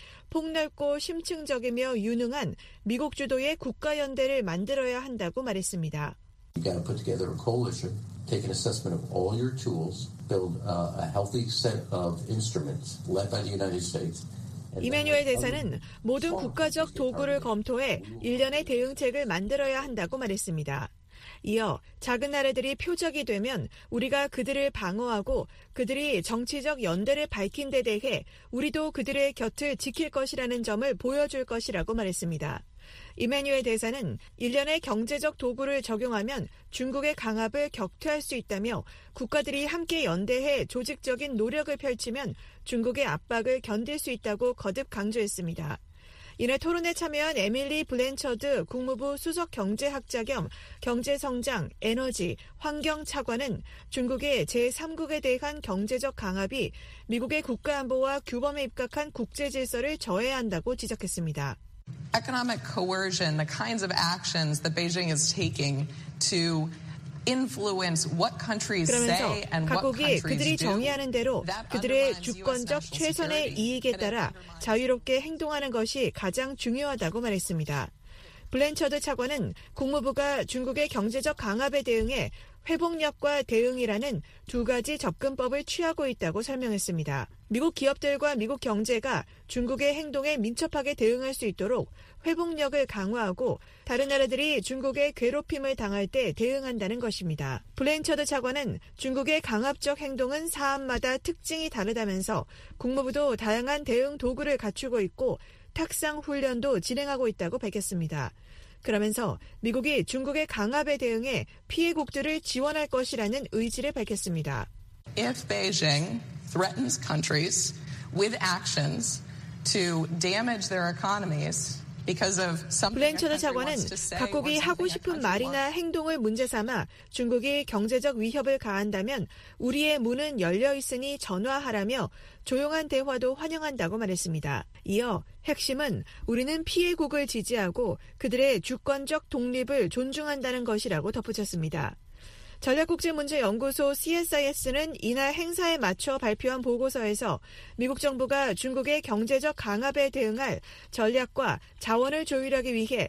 폭넓고 심층적이며 유능한 미국 주도의 국가연대를 만들어야 한다고 말했습니다.
You've got to put together a coalition, take an assessment of all your tools, build a healthy set of instruments led by the United States.
이메뉴엘 대사는 모든 국가적 도구를 검토해 일련의 대응책을 만들어야 한다고 말했습니다. 이어 작은 나라들이 표적이 되면 우리가 그들을 방어하고 그들이 정치적 연대를 밝힌 데 대해 우리도 그들의 곁을 지킬 것이라는 점을 보여줄 것이라고 말했습니다. 이메뉴엘 대사는 일련의 경제적 도구를 적용하면 중국의 강압을 격퇴할 수 있다며 국가들이 함께 연대해 조직적인 노력을 펼치면 중국의 압박을 견딜 수 있다고 거듭 강조했습니다. 이날 토론에 참여한 에밀리 블랜처드 국무부 수석 경제학자 겸 경제성장, 에너지, 환경 차관은 중국의 제3국에 대한 경제적 강압이 미국의 국가안보와 규범에 입각한 국제 질서를 저해야 한다고 지적했습니다.
Economic coercion, the kinds of actions that Beijing is taking to influence what countries say and what
각국이
countries
그들이
do.
정의하는 대로 그들의 주권적 최선의 이익에 따라 자유롭게 행동하는 것이 가장 중요하다고 말했습니다. 블랜처드 차관은 국무부가 중국의 경제적 강압에 대응해 회복력과 대응이라는 두 가지 접근법을 취하고 있다고 설명했습니다. 미국 기업들과 미국 경제가 중국의 행동에 민첩하게 대응할 수 있도록 회복력을 강화하고 다른 나라들이 중국의 괴롭힘을 당할 때 대응한다는 것입니다. 블랜처드 차관은 중국의 강압적 행동은 사안마다 특징이 다르다면서 국무부도 다양한 대응 도구를 갖추고 있고 탁상 훈련도 진행하고 있다고 밝혔습니다. 그러면서 미국이 중국의 강압에 대응해 피해국들을 지원할 것이라는 의지를 밝혔습니다.
If Beijing threatens countries with actions to damage their economies because of something
블랜처드 차관은 각국이 하고 싶은 말이나 행동을 문제 삼아 중국이 경제적 위협을 가한다면 우리의 문은 열려 있으니 전화하라며 조용한 대화도 환영한다고 말했습니다. 이어 핵심은 우리는 피해국을 지지하고 그들의 주권적 독립을 존중한다는 것이라고 덧붙였습니다. 전략국제문제연구소 CSIS는 이날 행사에 맞춰 발표한 보고서에서 미국 정부가 중국의 경제적 강압에 대응할 전략과 자원을 조율하기 위해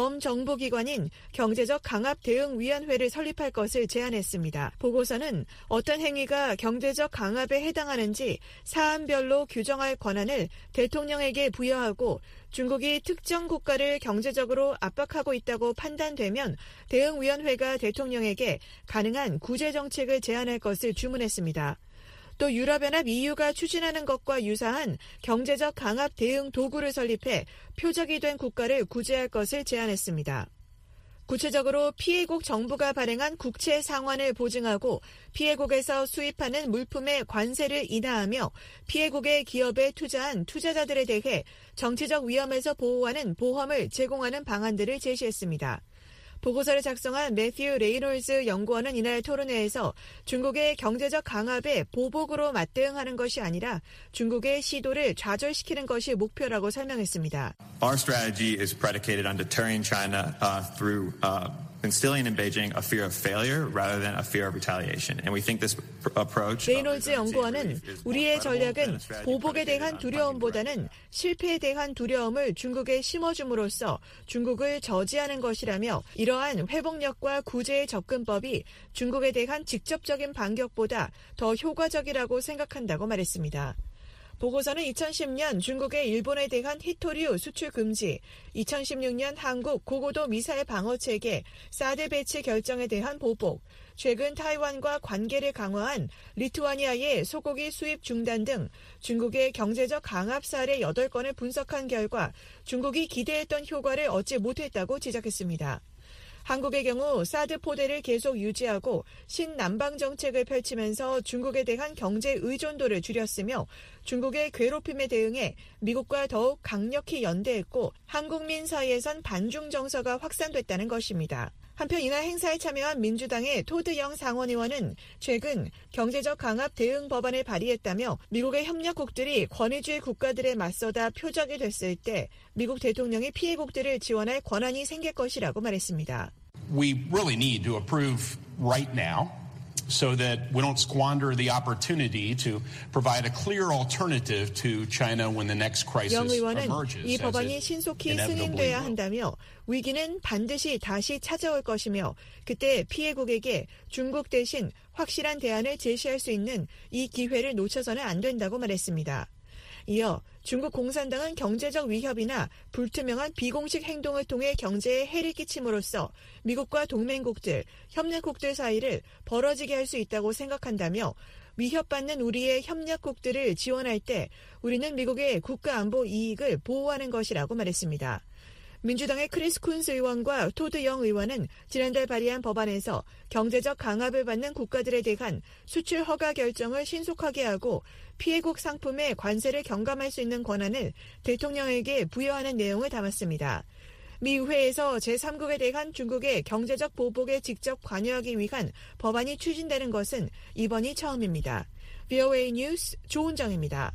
범정부기관인 경제적 강압대응위원회를 설립할 것을 제안했습니다. 보고서는 어떤 행위가 경제적 강압에 해당하는지 사안별로 규정할 권한을 대통령에게 부여하고 중국이 특정 국가를 경제적으로 압박하고 있다고 판단되면 대응위원회가 대통령에게 가능한 구제 정책을 제안할 것을 주문했습니다. 또 유럽연합 EU가 추진하는 것과 유사한 경제적 강압 대응 도구를 설립해 표적이 된 국가를 구제할 것을 제안했습니다. 구체적으로 피해국 정부가 발행한 국채 상환을 보증하고 피해국에서 수입하는 물품의 관세를 인하하며 피해국의 기업에 투자한 투자자들에 대해 정치적 위험에서 보호하는 보험을 제공하는 방안들을 제시했습니다. 보고서를 작성한 매튜 레이놀즈 연구원은 이날 토론회에서 중국의 경제적 강압에 보복으로 맞대응하는 것이 아니라 중국의 시도를 좌절시키는 것이 목표라고 설명했습니다.
Our strategy is predicated on deterring China through instilling in Beijing a fear of failure rather than a fear of retaliation. And we think this approach.
레이놀즈 연구원은 우리의 전략은 보복에 대한 두려움보다는 실패에 대한 두려움을 중국에 심어줌으로써 중국을 저지하는 것이라며 이러한 회복력과 구제의 접근법이 중국에 대한 직접적인 반격보다 더 효과적이라고 생각한다고 말했습니다. 보고서는 2010년 중국의 일본에 대한 히토류 수출 금지, 2016년 한국 고고도 미사일 방어체계 사드 배치 결정에 대한 보복, 최근 타이완과 관계를 강화한 리투아니아의 소고기 수입 중단 등 중국의 경제적 강압 사례 8건을 분석한 결과 중국이 기대했던 효과를 얻지 못했다고 지적했습니다. 한국의 경우 사드 포대를 계속 유지하고 신남방 정책을 펼치면서 중국에 대한 경제 의존도를 줄였으며 중국의 괴롭힘에 대응해 미국과 더욱 강력히 연대했고 한국민 사이에선 반중 정서가 확산됐다는 것입니다. 한편 이날 행사에 참여한 민주당의 토드영 상원의원은 최근 경제적 강압 대응 법안을 발의했다며 미국의 협력국들이 권위주의 국가들에 맞서다 표적이 됐을 때 미국 대통령이 피해국들을 지원할 권한이 생길 것이라고 말했습니다.
We really need to approve right now so that we don't squander the opportunity to provide a clear alternative to China when the next crisis
영 의원은
emerges.
이 법안이 신속히 승인돼야 한다며 위기는 반드시 다시 찾아올 것이며 그때 피해국에게 중국 대신 확실한 대안을 제시할 수 있는 이 기회를 놓쳐서는 안 된다고 말했습니다. 이어 중국 공산당은 경제적 위협이나 불투명한 비공식 행동을 통해 경제에 해를 끼침으로써 미국과 동맹국들, 협력국들 사이를 벌어지게 할 수 있다고 생각한다며 위협받는 우리의 협력국들을 지원할 때 우리는 미국의 국가안보 이익을 보호하는 것이라고 말했습니다. 민주당의 크리스 쿤스 의원과 토드 영 의원은 지난달 발의한 법안에서 경제적 강압을 받는 국가들에 대한 수출 허가 결정을 신속하게 하고 피해국 상품의 관세를 경감할 수 있는 권한을 대통령에게 부여하는 내용을 담았습니다. 미 의회에서 제3국에 대한 중국의 경제적 보복에 직접 관여하기 위한 법안이 추진되는 것은 이번이 처음입니다. VOA 뉴스 조은정입니다.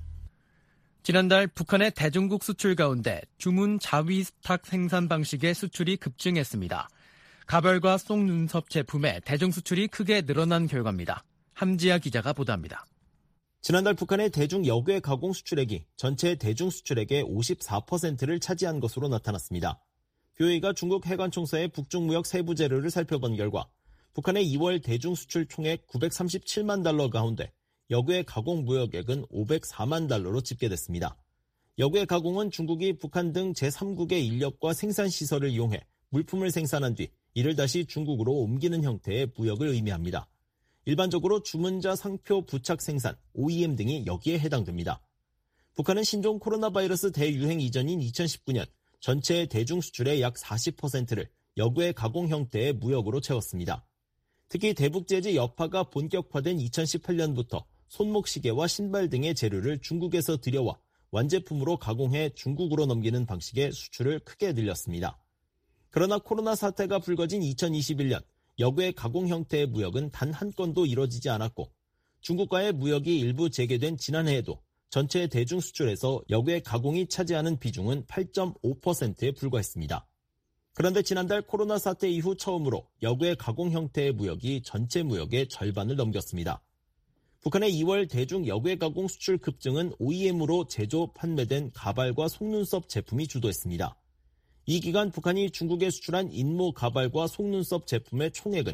지난달 북한의 대중국 수출 가운데 주문 자위 스탁 생산 방식의 수출이 급증했습니다. 가벌과 쏙눈썹 제품의 대중 수출이 크게 늘어난 결과입니다. 함지아 기자가 보도합니다.
지난달 북한의 대중 여괴 가공 수출액이 전체 대중 수출액의 54%를 차지한 것으로 나타났습니다. BOA가 중국 해관총서의 북중무역 세부 자료를 살펴본 결과 북한의 2월 대중 수출 총액 937만 달러 가운데 여괴 가공 무역액은 504만 달러로 집계됐습니다. 여괴 가공은 중국이 북한 등 제3국의 인력과 생산시설을 이용해 물품을 생산한 뒤 이를 다시 중국으로 옮기는 형태의 무역을 의미합니다. 일반적으로 주문자 상표 부착 생산, OEM 등이 여기에 해당됩니다. 북한은 신종 코로나 바이러스 대유행 이전인 2019년 전체 대중 수출의 약 40%를 여괴 가공 형태의 무역으로 채웠습니다. 특히 대북제재 여파가 본격화된 2018년부터 손목시계와 신발 등의 재료를 중국에서 들여와 완제품으로 가공해 중국으로 넘기는 방식의 수출을 크게 늘렸습니다. 그러나 코로나 사태가 불거진 2021년 여괴 가공 형태의 무역은 단 한 건도 이뤄지지 않았고 중국과의 무역이 일부 재개된 지난해에도 전체 대중 수출에서 여괴 가공이 차지하는 비중은 8.5%에 불과했습니다. 그런데 지난달 코로나 사태 이후 처음으로 여괴 가공 형태의 무역이 전체 무역의 절반을 넘겼습니다. 북한의 2월 대중 여괴 가공 수출 급증은 OEM으로 제조, 판매된 가발과 속눈썹 제품이 주도했습니다. 이 기간 북한이 중국에 수출한 인모 가발과 속눈썹 제품의 총액은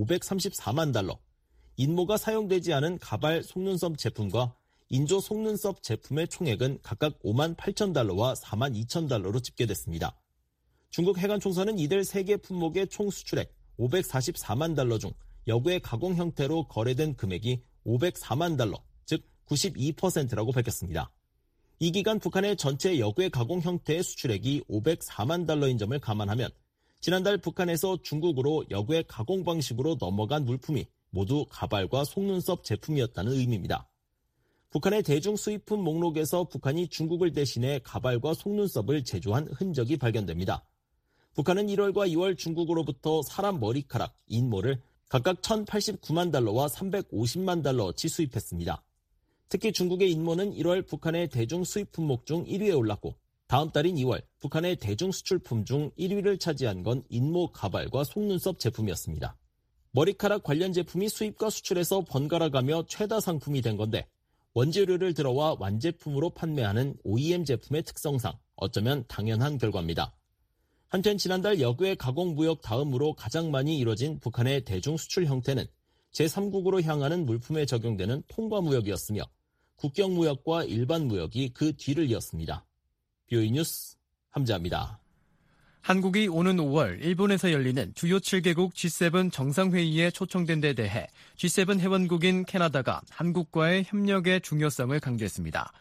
534만 달러, 인모가 사용되지 않은 가발, 속눈썹 제품과 인조 속눈썹 제품의 총액은 각각 5만 8천 달러와 4만 2천 달러로 집계됐습니다. 중국 해관총서는 이들 3개 품목의 총 수출액 544만 달러 중 여괴 가공 형태로 거래된 금액이 504만 달러, 즉 92%라고 밝혔습니다. 이 기간 북한의 전체 여괴 가공 형태의 수출액이 504만 달러인 점을 감안하면 지난달 북한에서 중국으로 여괴 가공 방식으로 넘어간 물품이 모두 가발과 속눈썹 제품이었다는 의미입니다. 북한의 대중 수입품 목록에서 북한이 중국을 대신해 가발과 속눈썹을 제조한 흔적이 발견됩니다. 북한은 1월과 2월 중국으로부터 사람 머리카락, 인모를 각각 1,089만 달러와 350만 달러어치 수입했습니다. 특히 중국의 인모는 1월 북한의 대중 수입 품목 중 1위에 올랐고 다음 달인 2월 북한의 대중 수출품 중 1위를 차지한 건 인모 가발과 속눈썹 제품이었습니다. 머리카락 관련 제품이 수입과 수출에서 번갈아가며 최다 상품이 된 건데 원재료를 들어와 완제품으로 판매하는 OEM 제품의 특성상 어쩌면 당연한 결과입니다. 한편 지난달 여괴 가공 무역 다음으로 가장 많이 이뤄진 북한의 대중 수출 형태는 제3국으로 향하는 물품에 적용되는 통과무역이었으며 국경무역과 일반무역이 그 뒤를 이었습니다. BOE 뉴스 함재합니다.
한국이 오는 5월 일본에서 열리는 주요 7개국 G7 정상회의에 초청된 데 대해 G7 회원국인 캐나다가 한국과의 협력의 중요성을 강조했습니다.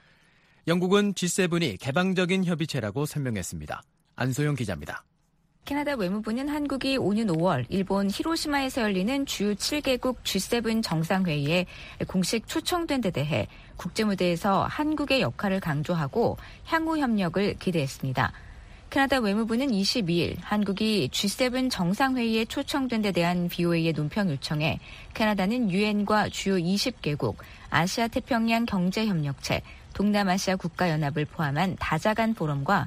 영국은 G7이 개방적인 협의체라고 설명했습니다. 안소영 기자입니다.
캐나다 외무부는 한국이 오는 5월 일본 히로시마에서 열리는 주요 7개국 G7 정상회의에 공식 초청된 데 대해 국제무대에서 한국의 역할을 강조하고 향후 협력을 기대했습니다. 캐나다 외무부는 22일 한국이 G7 정상회의에 초청된 데 대한 BOA의 논평 요청에 캐나다는 유엔과 주요 20개국, 아시아태평양 경제협력체, 동남아시아 국가연합을 포함한 다자간 포럼과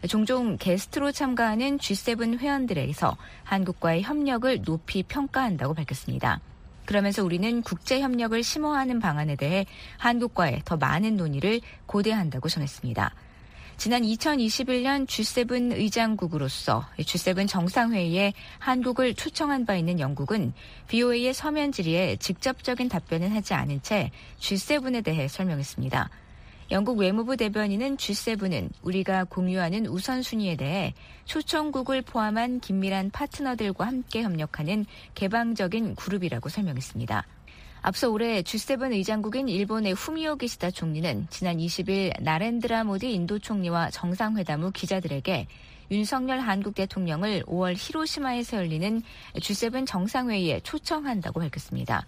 종종 게스트로 참가하는 G7 회원들에게서 한국과의 협력을 높이 평가한다고 밝혔습니다. 그러면서 우리는 국제협력을 심화하는 방안에 대해 한국과의 더 많은 논의를 고대한다고 전했습니다. 지난 2021년 G7 의장국으로서 G7 정상회의에 한국을 초청한 바 있는 영국은 BOA의 서면 질의에 직접적인 답변은 하지 않은 채 G7에 대해 설명했습니다. 영국 외무부 대변인은 G7은 우리가 공유하는 우선순위에 대해 초청국을 포함한 긴밀한 파트너들과 함께 협력하는 개방적인 그룹이라고 설명했습니다. 앞서 올해 G7 의장국인 일본의 후미오 기시다 총리는 지난 20일 나렌드라 모디 인도 총리와 정상회담 후 기자들에게 윤석열 한국 대통령을 5월 히로시마에서 열리는 G7 정상회의에 초청한다고 밝혔습니다.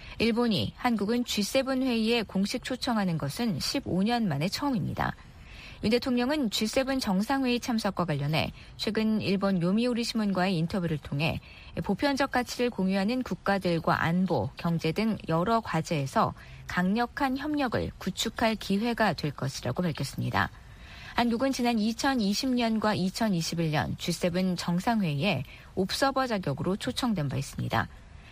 일본이 한국은 G7 회의에 공식 초청하는 것은 15년 만에 처음입니다. 윤 대통령은 G7 정상회의 참석과 관련해 최근 일본 요미우리 신문과의 인터뷰를 통해 보편적 가치를 공유하는 국가들과 안보, 경제 등 여러 과제에서 강력한 협력을 구축할 기회가 될 것이라고 밝혔습니다. 한국은 지난 2020년과 2021년 G7 정상회의에 옵서버 자격으로 초청된 바 있습니다.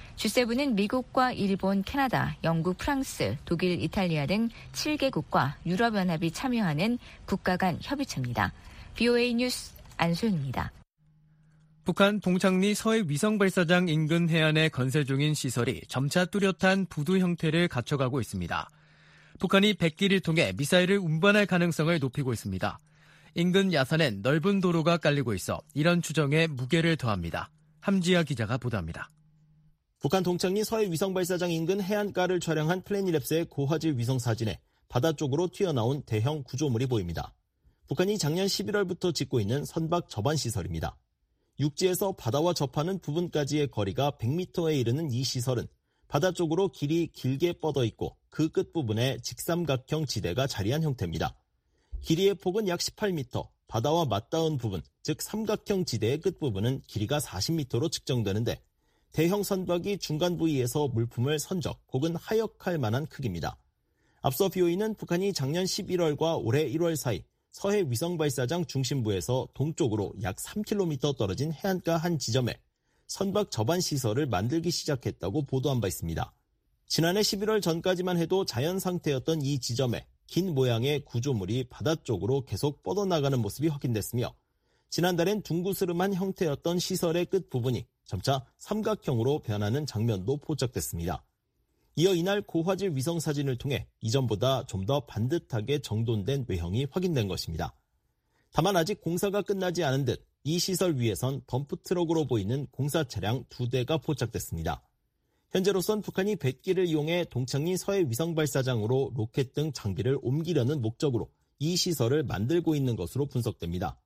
G7은 미국과 일본, 캐나다, 영국, 프랑스, 독일, 이탈리아 등 7개국과 유럽연합이 참여하는 국가 간 협의체입니다. BOA 뉴스 안소영입니다.
북한 동창리 서해 위성발사장 인근 해안에 건설 중인 시설이 점차 뚜렷한 부두 형태를 갖춰가고 있습니다. 북한이 백기를 통해 미사일을 운반할 가능성을 높이고 있습니다. 인근 야산엔 넓은 도로가 깔리고 있어 이런 추정에 무게를 더합니다. 함지아 기자가 보도합니다.
북한 동창리 서해 위성발사장 인근 해안가를 촬영한 플래닛랩스의 고화질 위성사진에 바다 쪽으로 튀어나온 대형 구조물이 보입니다. 북한이 작년 11월부터 짓고 있는 선박 접안시설입니다. 육지에서 바다와 접하는 부분까지의 거리가 100m에 이르는 이 시설은 바다 쪽으로 길이 길게 뻗어 있고 그 끝부분에 직삼각형 지대가 자리한 형태입니다. 길이의 폭은 약 18m, 바다와 맞닿은 부분, 즉 삼각형 지대의 끝부분은 길이가 40m로 측정되는데 대형 선박이 중간 부위에서 물품을 선적 혹은 하역할 만한 크기입니다. 앞서 BOE는 북한이 작년 11월과 올해 1월 사이 서해 위성발사장 중심부에서 동쪽으로 약 3km 떨어진 해안가 한 지점에 선박 접안 시설을 만들기 시작했다고 보도한 바 있습니다. 지난해 11월 전까지만 해도 자연 상태였던 이 지점에 긴 모양의 구조물이 바다 쪽으로 계속 뻗어나가는 모습이 확인됐으며 지난달엔 둥그스름한 형태였던 시설의 끝부분이 점차 삼각형으로 변하는 장면도 포착됐습니다. 이어 이날 고화질 위성사진을 통해 이전보다 좀 더 반듯하게 정돈된 외형이 확인된 것입니다. 다만 아직 공사가 끝나지 않은 듯 이 시설 위에선 덤프트럭으로 보이는 공사 차량 2대가 포착됐습니다. 현재로선 북한이 백기를 이용해 동창리 서해 위성발사장으로 로켓 등 장비를 옮기려는 목적으로 이 시설을 만들고 있는 것으로 분석됩니다.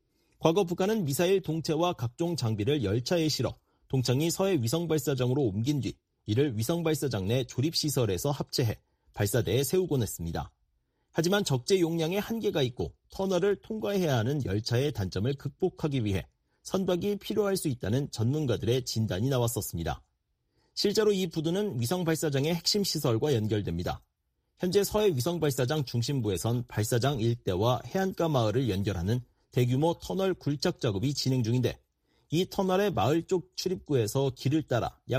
과거 북한은 미사일 동체와 각종 장비를 열차에 실어 동창리 서해 위성발사장으로 옮긴 뒤 이를 위성발사장 내 조립시설에서 합체해 발사대에 세우곤 했습니다. 하지만 적재 용량에 한계가 있고 터널을 통과해야 하는 열차의 단점을 극복하기 위해 선박이 필요할 수 있다는 전문가들의 진단이 나왔었습니다. 실제로 이 부두는 위성발사장의 핵심 시설과 연결됩니다. 현재 서해 위성발사장 중심부에선 발사장 일대와 해안가 마을을 연결하는 대규모 터널 굴착 작업이 진행 중인데 이 터널의 마을 쪽 출입구에서 길을 따라 약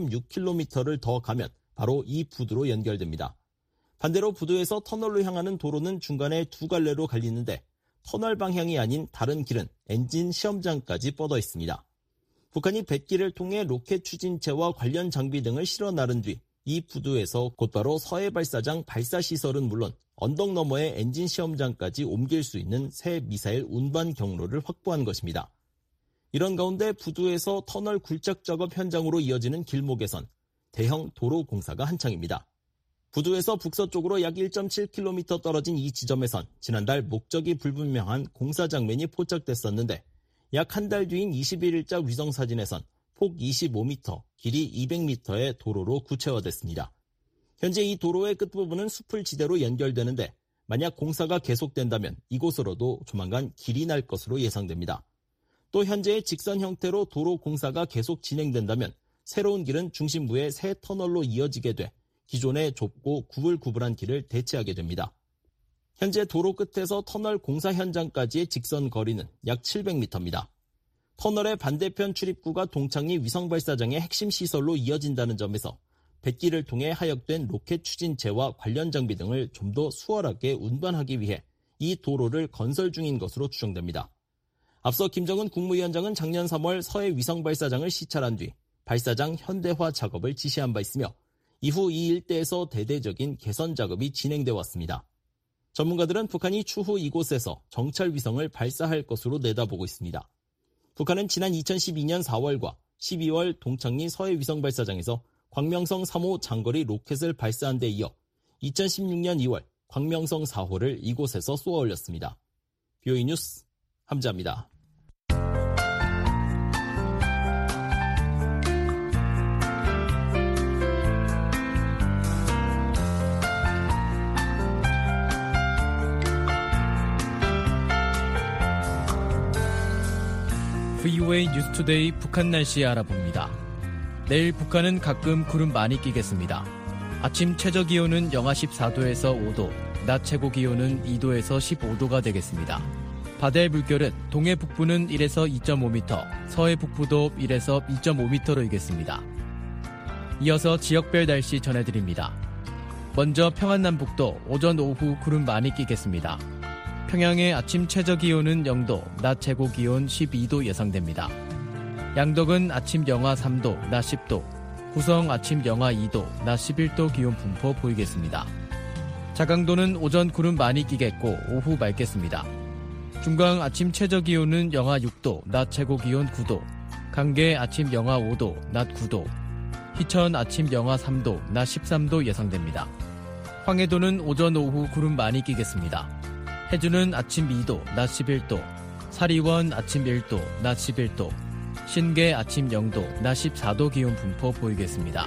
3.6km를 더 가면 바로 이 부두로 연결됩니다. 반대로 부두에서 터널로 향하는 도로는 중간에 두 갈래로 갈리는데 터널 방향이 아닌 다른 길은 엔진 시험장까지 뻗어 있습니다. 북한이 백기를 통해 로켓 추진체와 관련 장비 등을 실어 나른 뒤 이 부두에서 곧바로 서해 발사장 발사시설은 물론 언덕 너머의 엔진 시험장까지 옮길 수 있는 새 미사일 운반 경로를 확보한 것입니다. 이런 가운데 부두에서 터널 굴착 작업 현장으로 이어지는 길목에선 대형 도로 공사가 한창입니다. 부두에서 북서쪽으로 약 1.7km 떨어진 이 지점에선 지난달 목적이 불분명한 공사 장면이 포착됐었는데 약 한 달 뒤인 21일자 위성사진에선 폭 25m, 길이 200m의 도로로 구체화됐습니다. 현재 이 도로의 끝부분은 숲을 지대로 연결되는데 만약 공사가 계속된다면 이곳으로도 조만간 길이 날 것으로 예상됩니다. 또 현재의 직선 형태로 도로 공사가 계속 진행된다면 새로운 길은 중심부의 새 터널로 이어지게 돼 기존의 좁고 구불구불한 길을 대체하게 됩니다. 현재 도로 끝에서 터널 공사 현장까지의 직선 거리는 약 700m입니다. 터널의 반대편 출입구가 동창리 위성발사장의 핵심 시설로 이어진다는 점에서 백기를 통해 하역된 로켓 추진체와 관련 장비 등을 좀 더 수월하게 운반하기 위해 이 도로를 건설 중인 것으로 추정됩니다. 앞서 김정은 국무위원장은 작년 3월 서해 위성발사장을 시찰한 뒤 발사장 현대화 작업을 지시한 바 있으며 이후 이 일대에서 대대적인 개선 작업이 진행돼 왔습니다. 전문가들은 북한이 추후 이곳에서 정찰 위성을 발사할 것으로 내다보고 있습니다. 북한은 지난 2012년 4월과 12월 동창리 서해 위성발사장에서 광명성 3호 장거리 로켓을 발사한 데 이어 2016년 2월 광명성 4호를 이곳에서 쏘아 올렸습니다. BOE 뉴스 함자입니다.
VOA 뉴스투데이 북한 날씨 알아봅니다. 내일 북한은 가끔 구름 많이 끼겠습니다. 아침 최저기온은 영하 14도에서 5도, 낮 최고기온은 2도에서 15도가 되겠습니다. 바다의 물결은 동해 북부는 1에서 2.5m, 서해 북부도 1에서 2.5m로 일겠습니다. 이어서 지역별 날씨 전해드립니다. 먼저 평안남북도 오전 오후 구름 많이 끼겠습니다. 평양의 아침 최저기온은 0도, 낮 최고기온 12도 예상됩니다. 양덕은 아침 영하 3도, 낮 10도, 구성 아침 영하 2도, 낮 11도 기온 분포 보이겠습니다. 자강도는 오전 구름 많이 끼겠고 오후 맑겠습니다. 중강 아침 최저기온은 영하 6도, 낮 최고기온 9도, 강계 아침 영하 5도, 낮 9도, 희천 아침 영하 3도, 낮 13도 예상됩니다. 황해도는 오전 오후 구름 많이 끼겠습니다. 해주는 아침 2도, 낮 11도, 사리원 아침 1도, 낮 11도, 신계 아침 0도, 낮 14도 기온 분포 보이겠습니다.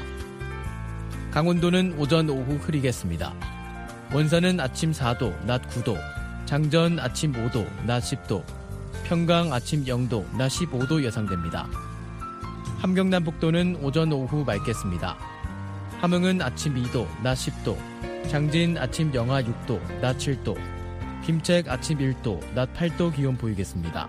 강원도는 오전 오후 흐리겠습니다. 원산은 아침 4도, 낮 9도, 장전 아침 5도, 낮 10도, 평강 아침 0도, 낮 15도 예상됩니다. 함경남북도는 오전 오후 맑겠습니다. 함흥은 아침 2도, 낮 10도, 장진 아침 영하 6도, 낮 7도, 김책 아침 1도, 낮 8도 기온 보이겠습니다.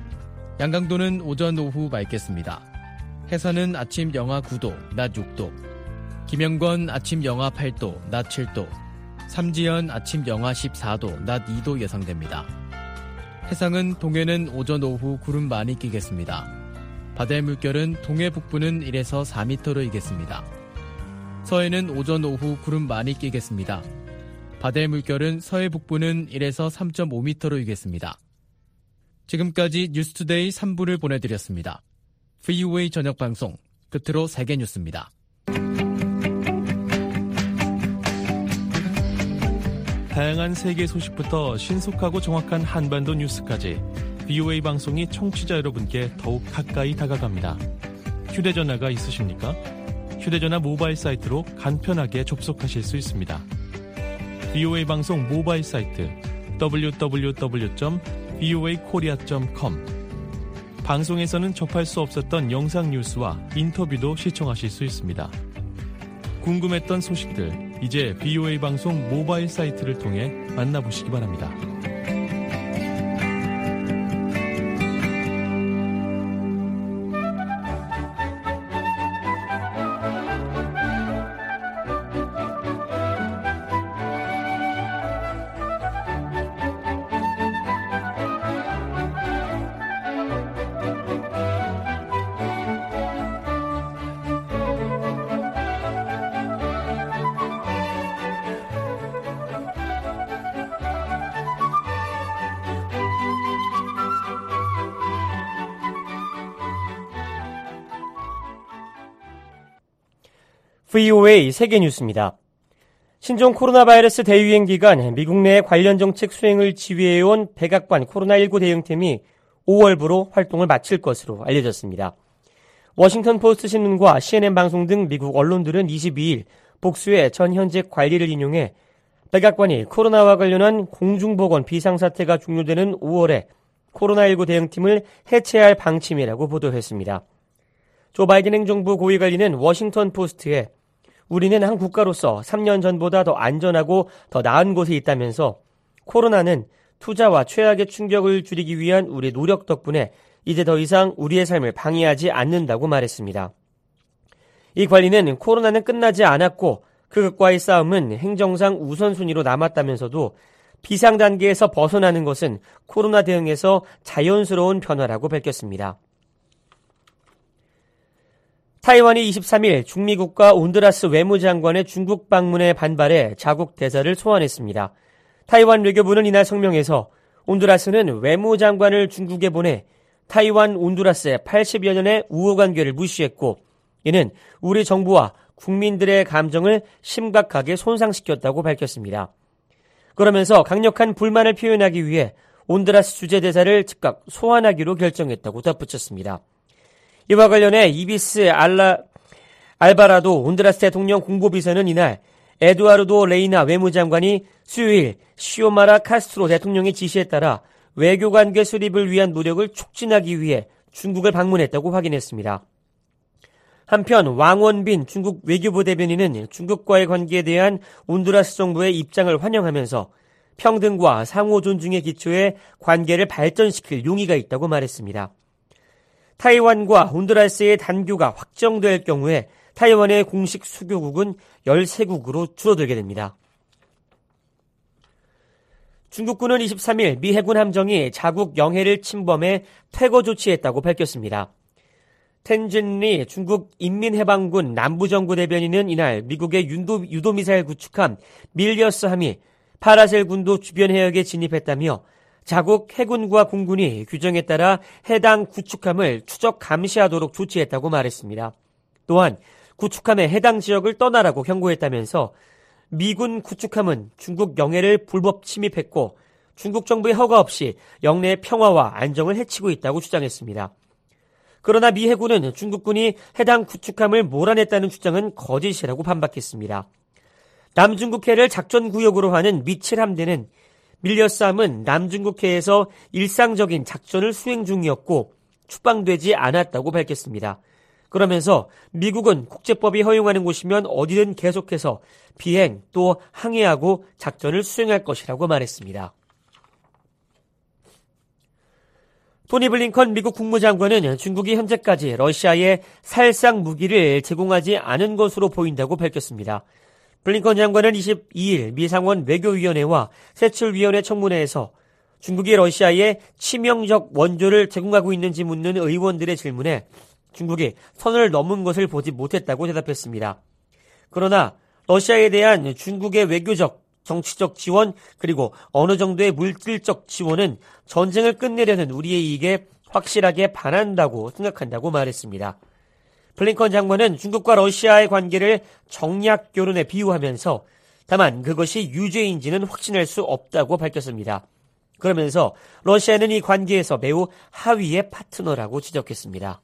양강도는 오전 오후 맑겠습니다. 해산은 아침 영하 9도, 낮 6도, 김영권 아침 영하 8도, 낮 7도, 삼지연 아침 영하 14도, 낮 2도 예상됩니다. 해상은 동해는 오전 오후 구름 많이 끼겠습니다. 바다의 물결은 동해 북부는 1에서 4m로 일겠습니다. 서해는 오전 오후 구름 많이 끼겠습니다. 바다의 물결은 서해 북부는 1에서 3.5m로 일겠습니다. 지금까지 뉴스투데이 3부를 보내드렸습니다. VOA 저녁 방송, 끝으로 세계 뉴스입니다.
다양한 세계 소식부터 신속하고 정확한 한반도 뉴스까지 VOA 방송이 청취자 여러분께 더욱 가까이 다가갑니다. 휴대전화가 있으십니까? 휴대전화 모바일 사이트로 간편하게 접속하실 수 있습니다. VOA 방송 모바일 사이트 www.voakorea.com. 방송에서는 접할 수 없었던 영상 뉴스와 인터뷰도 시청하실 수 있습니다. 궁금했던 소식들, 이제 VOA 방송 모바일 사이트를 통해 만나보시기 바랍니다.
VOA 세계뉴스입니다. 신종 코로나 바이러스 대유행 기간 미국 내 관련 정책 수행을 지휘해온 백악관 코로나19 대응팀이 5월부로 활동을 마칠 것으로 알려졌습니다. 워싱턴 포스트 신문과 CNN 방송 등 미국 언론들은 22일 복수의 전 현직 관리를 인용해 백악관이 코로나와 관련한 공중보건 비상사태가 종료되는 5월에 코로나19 대응팀을 해체할 방침이라고 보도했습니다. 조 바이든 행정부 고위관리는 워싱턴 포스트에 우리는 한 국가로서 3년 전보다 더 안전하고 더 나은 곳에 있다면서 코로나는 투자와 최악의 충격을 줄이기 위한 우리 노력 덕분에 이제 더 이상 우리의 삶을 방해하지 않는다고 말했습니다. 이 관리는 코로나는 끝나지 않았고 그것과의 싸움은 행정상 우선순위로 남았다면서도 비상 단계에서 벗어나는 것은 코로나 대응에서 자연스러운 변화라고 밝혔습니다. 타이완이 23일 중미국가 온두라스 외무장관의 중국 방문에 반발해 자국 대사를 소환했습니다. 타이완 외교부는 이날 성명에서 온두라스는 외무장관을 중국에 보내 타이완 온두라스의 80여 년의 우호관계를 무시했고 이는 우리 정부와 국민들의 감정을 심각하게 손상시켰다고 밝혔습니다. 그러면서 강력한 불만을 표현하기 위해 온두라스 주재대사를 즉각 소환하기로 결정했다고 덧붙였습니다. 이와 관련해 이비스 알바라도 온두라스 대통령 공보비서는 이날 에두아르도 레이나 외무장관이 수요일 시오마라 카스트로 대통령의 지시에 따라 외교관계 수립을 위한 노력을 촉진하기 위해 중국을 방문했다고 확인했습니다. 한편 왕원빈 중국 외교부 대변인은 중국과의 관계에 대한 온두라스 정부의 입장을 환영하면서 평등과 상호 존중의 기초에 관계를 발전시킬 용의가 있다고 말했습니다. 타이완과 온두라스의 단교가 확정될 경우에 타이완의 공식 수교국은 13국으로 줄어들게 됩니다. 중국군은 23일 미 해군 함정이 자국 영해를 침범해 퇴거 조치했다고 밝혔습니다. 텐진리 중국 인민해방군 남부정부 대변인은 이날 미국의 유도미사일 구축함 밀리어스함이 파라셀 군도 주변 해역에 진입했다며 자국 해군과 공군이 규정에 따라 해당 구축함을 추적 감시하도록 조치했다고 말했습니다. 또한 구축함의 해당 지역을 떠나라고 경고했다면서 미군 구축함은 중국 영해를 불법 침입했고 중국 정부의 허가 없이 영내의 평화와 안정을 해치고 있다고 주장했습니다. 그러나 미 해군은 중국군이 해당 구축함을 몰아냈다는 주장은 거짓이라고 반박했습니다. 남중국해를 작전구역으로 하는 미 7함대는 밀리어스함은 남중국해에서 일상적인 작전을 수행 중이었고 추방되지 않았다고 밝혔습니다. 그러면서 미국은 국제법이 허용하는 곳이면 어디든 계속해서 비행 또 항해하고 작전을 수행할 것이라고 말했습니다. 토니 블링컨 미국 국무장관은 중국이 현재까지 러시아에 살상 무기를 제공하지 않은 것으로 보인다고 밝혔습니다. 블링컨 장관은 22일 미 상원 외교위원회와 세출위원회 청문회에서 중국이 러시아에 치명적 원조를 제공하고 있는지 묻는 의원들의 질문에 중국이 선을 넘은 것을 보지 못했다고 대답했습니다. 그러나 러시아에 대한 중국의 외교적, 정치적 지원 그리고 어느 정도의 물질적 지원은 전쟁을 끝내려는 우리의 이익에 확실하게 반한다고 생각한다고 말했습니다. 블링컨 장관은 중국과 러시아의 관계를 정략 교론에 비유하면서 다만 그것이 유죄인지는 확신할 수 없다고 밝혔습니다. 그러면서 러시아는 이 관계에서 매우 하위의 파트너라고 지적했습니다.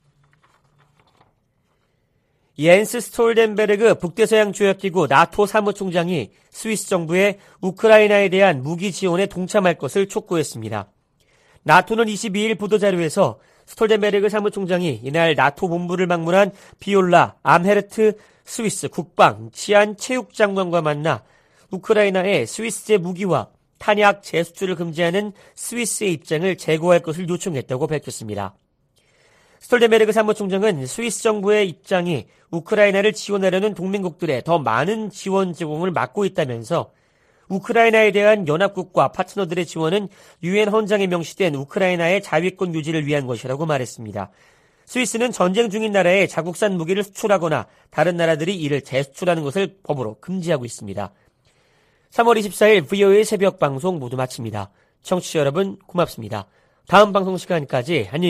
옌스 스톨텐베르그 북대서양 조약기구 나토 사무총장이 스위스 정부의 우크라이나에 대한 무기 지원에 동참할 것을 촉구했습니다. 나토는 22일 보도자료에서 스톨텐베르그 사무총장이 이날 나토 본부를 방문한 비올라 암헤르트 스위스 국방 치안 체육장관과 만나 우크라이나에 스위스제 무기와 탄약 재수출을 금지하는 스위스의 입장을 제고할 것을 요청했다고 밝혔습니다. 스톨텐베르그 사무총장은 스위스 정부의 입장이 우크라이나를 지원하려는 동맹국들의 더 많은 지원 제공을 막고 있다면서 우크라이나에 대한 연합국과 파트너들의 지원은 유엔 헌장에 명시된 우크라이나의 자위권 유지를 위한 것이라고 말했습니다. 스위스는 전쟁 중인 나라에 자국산 무기를 수출하거나 다른 나라들이 이를 재수출하는 것을 법으로 금지하고 있습니다. 3월 24일 VOA 새벽 방송 모두 마칩니다. 청취자 여러분 고맙습니다. 다음 방송 시간까지 안녕히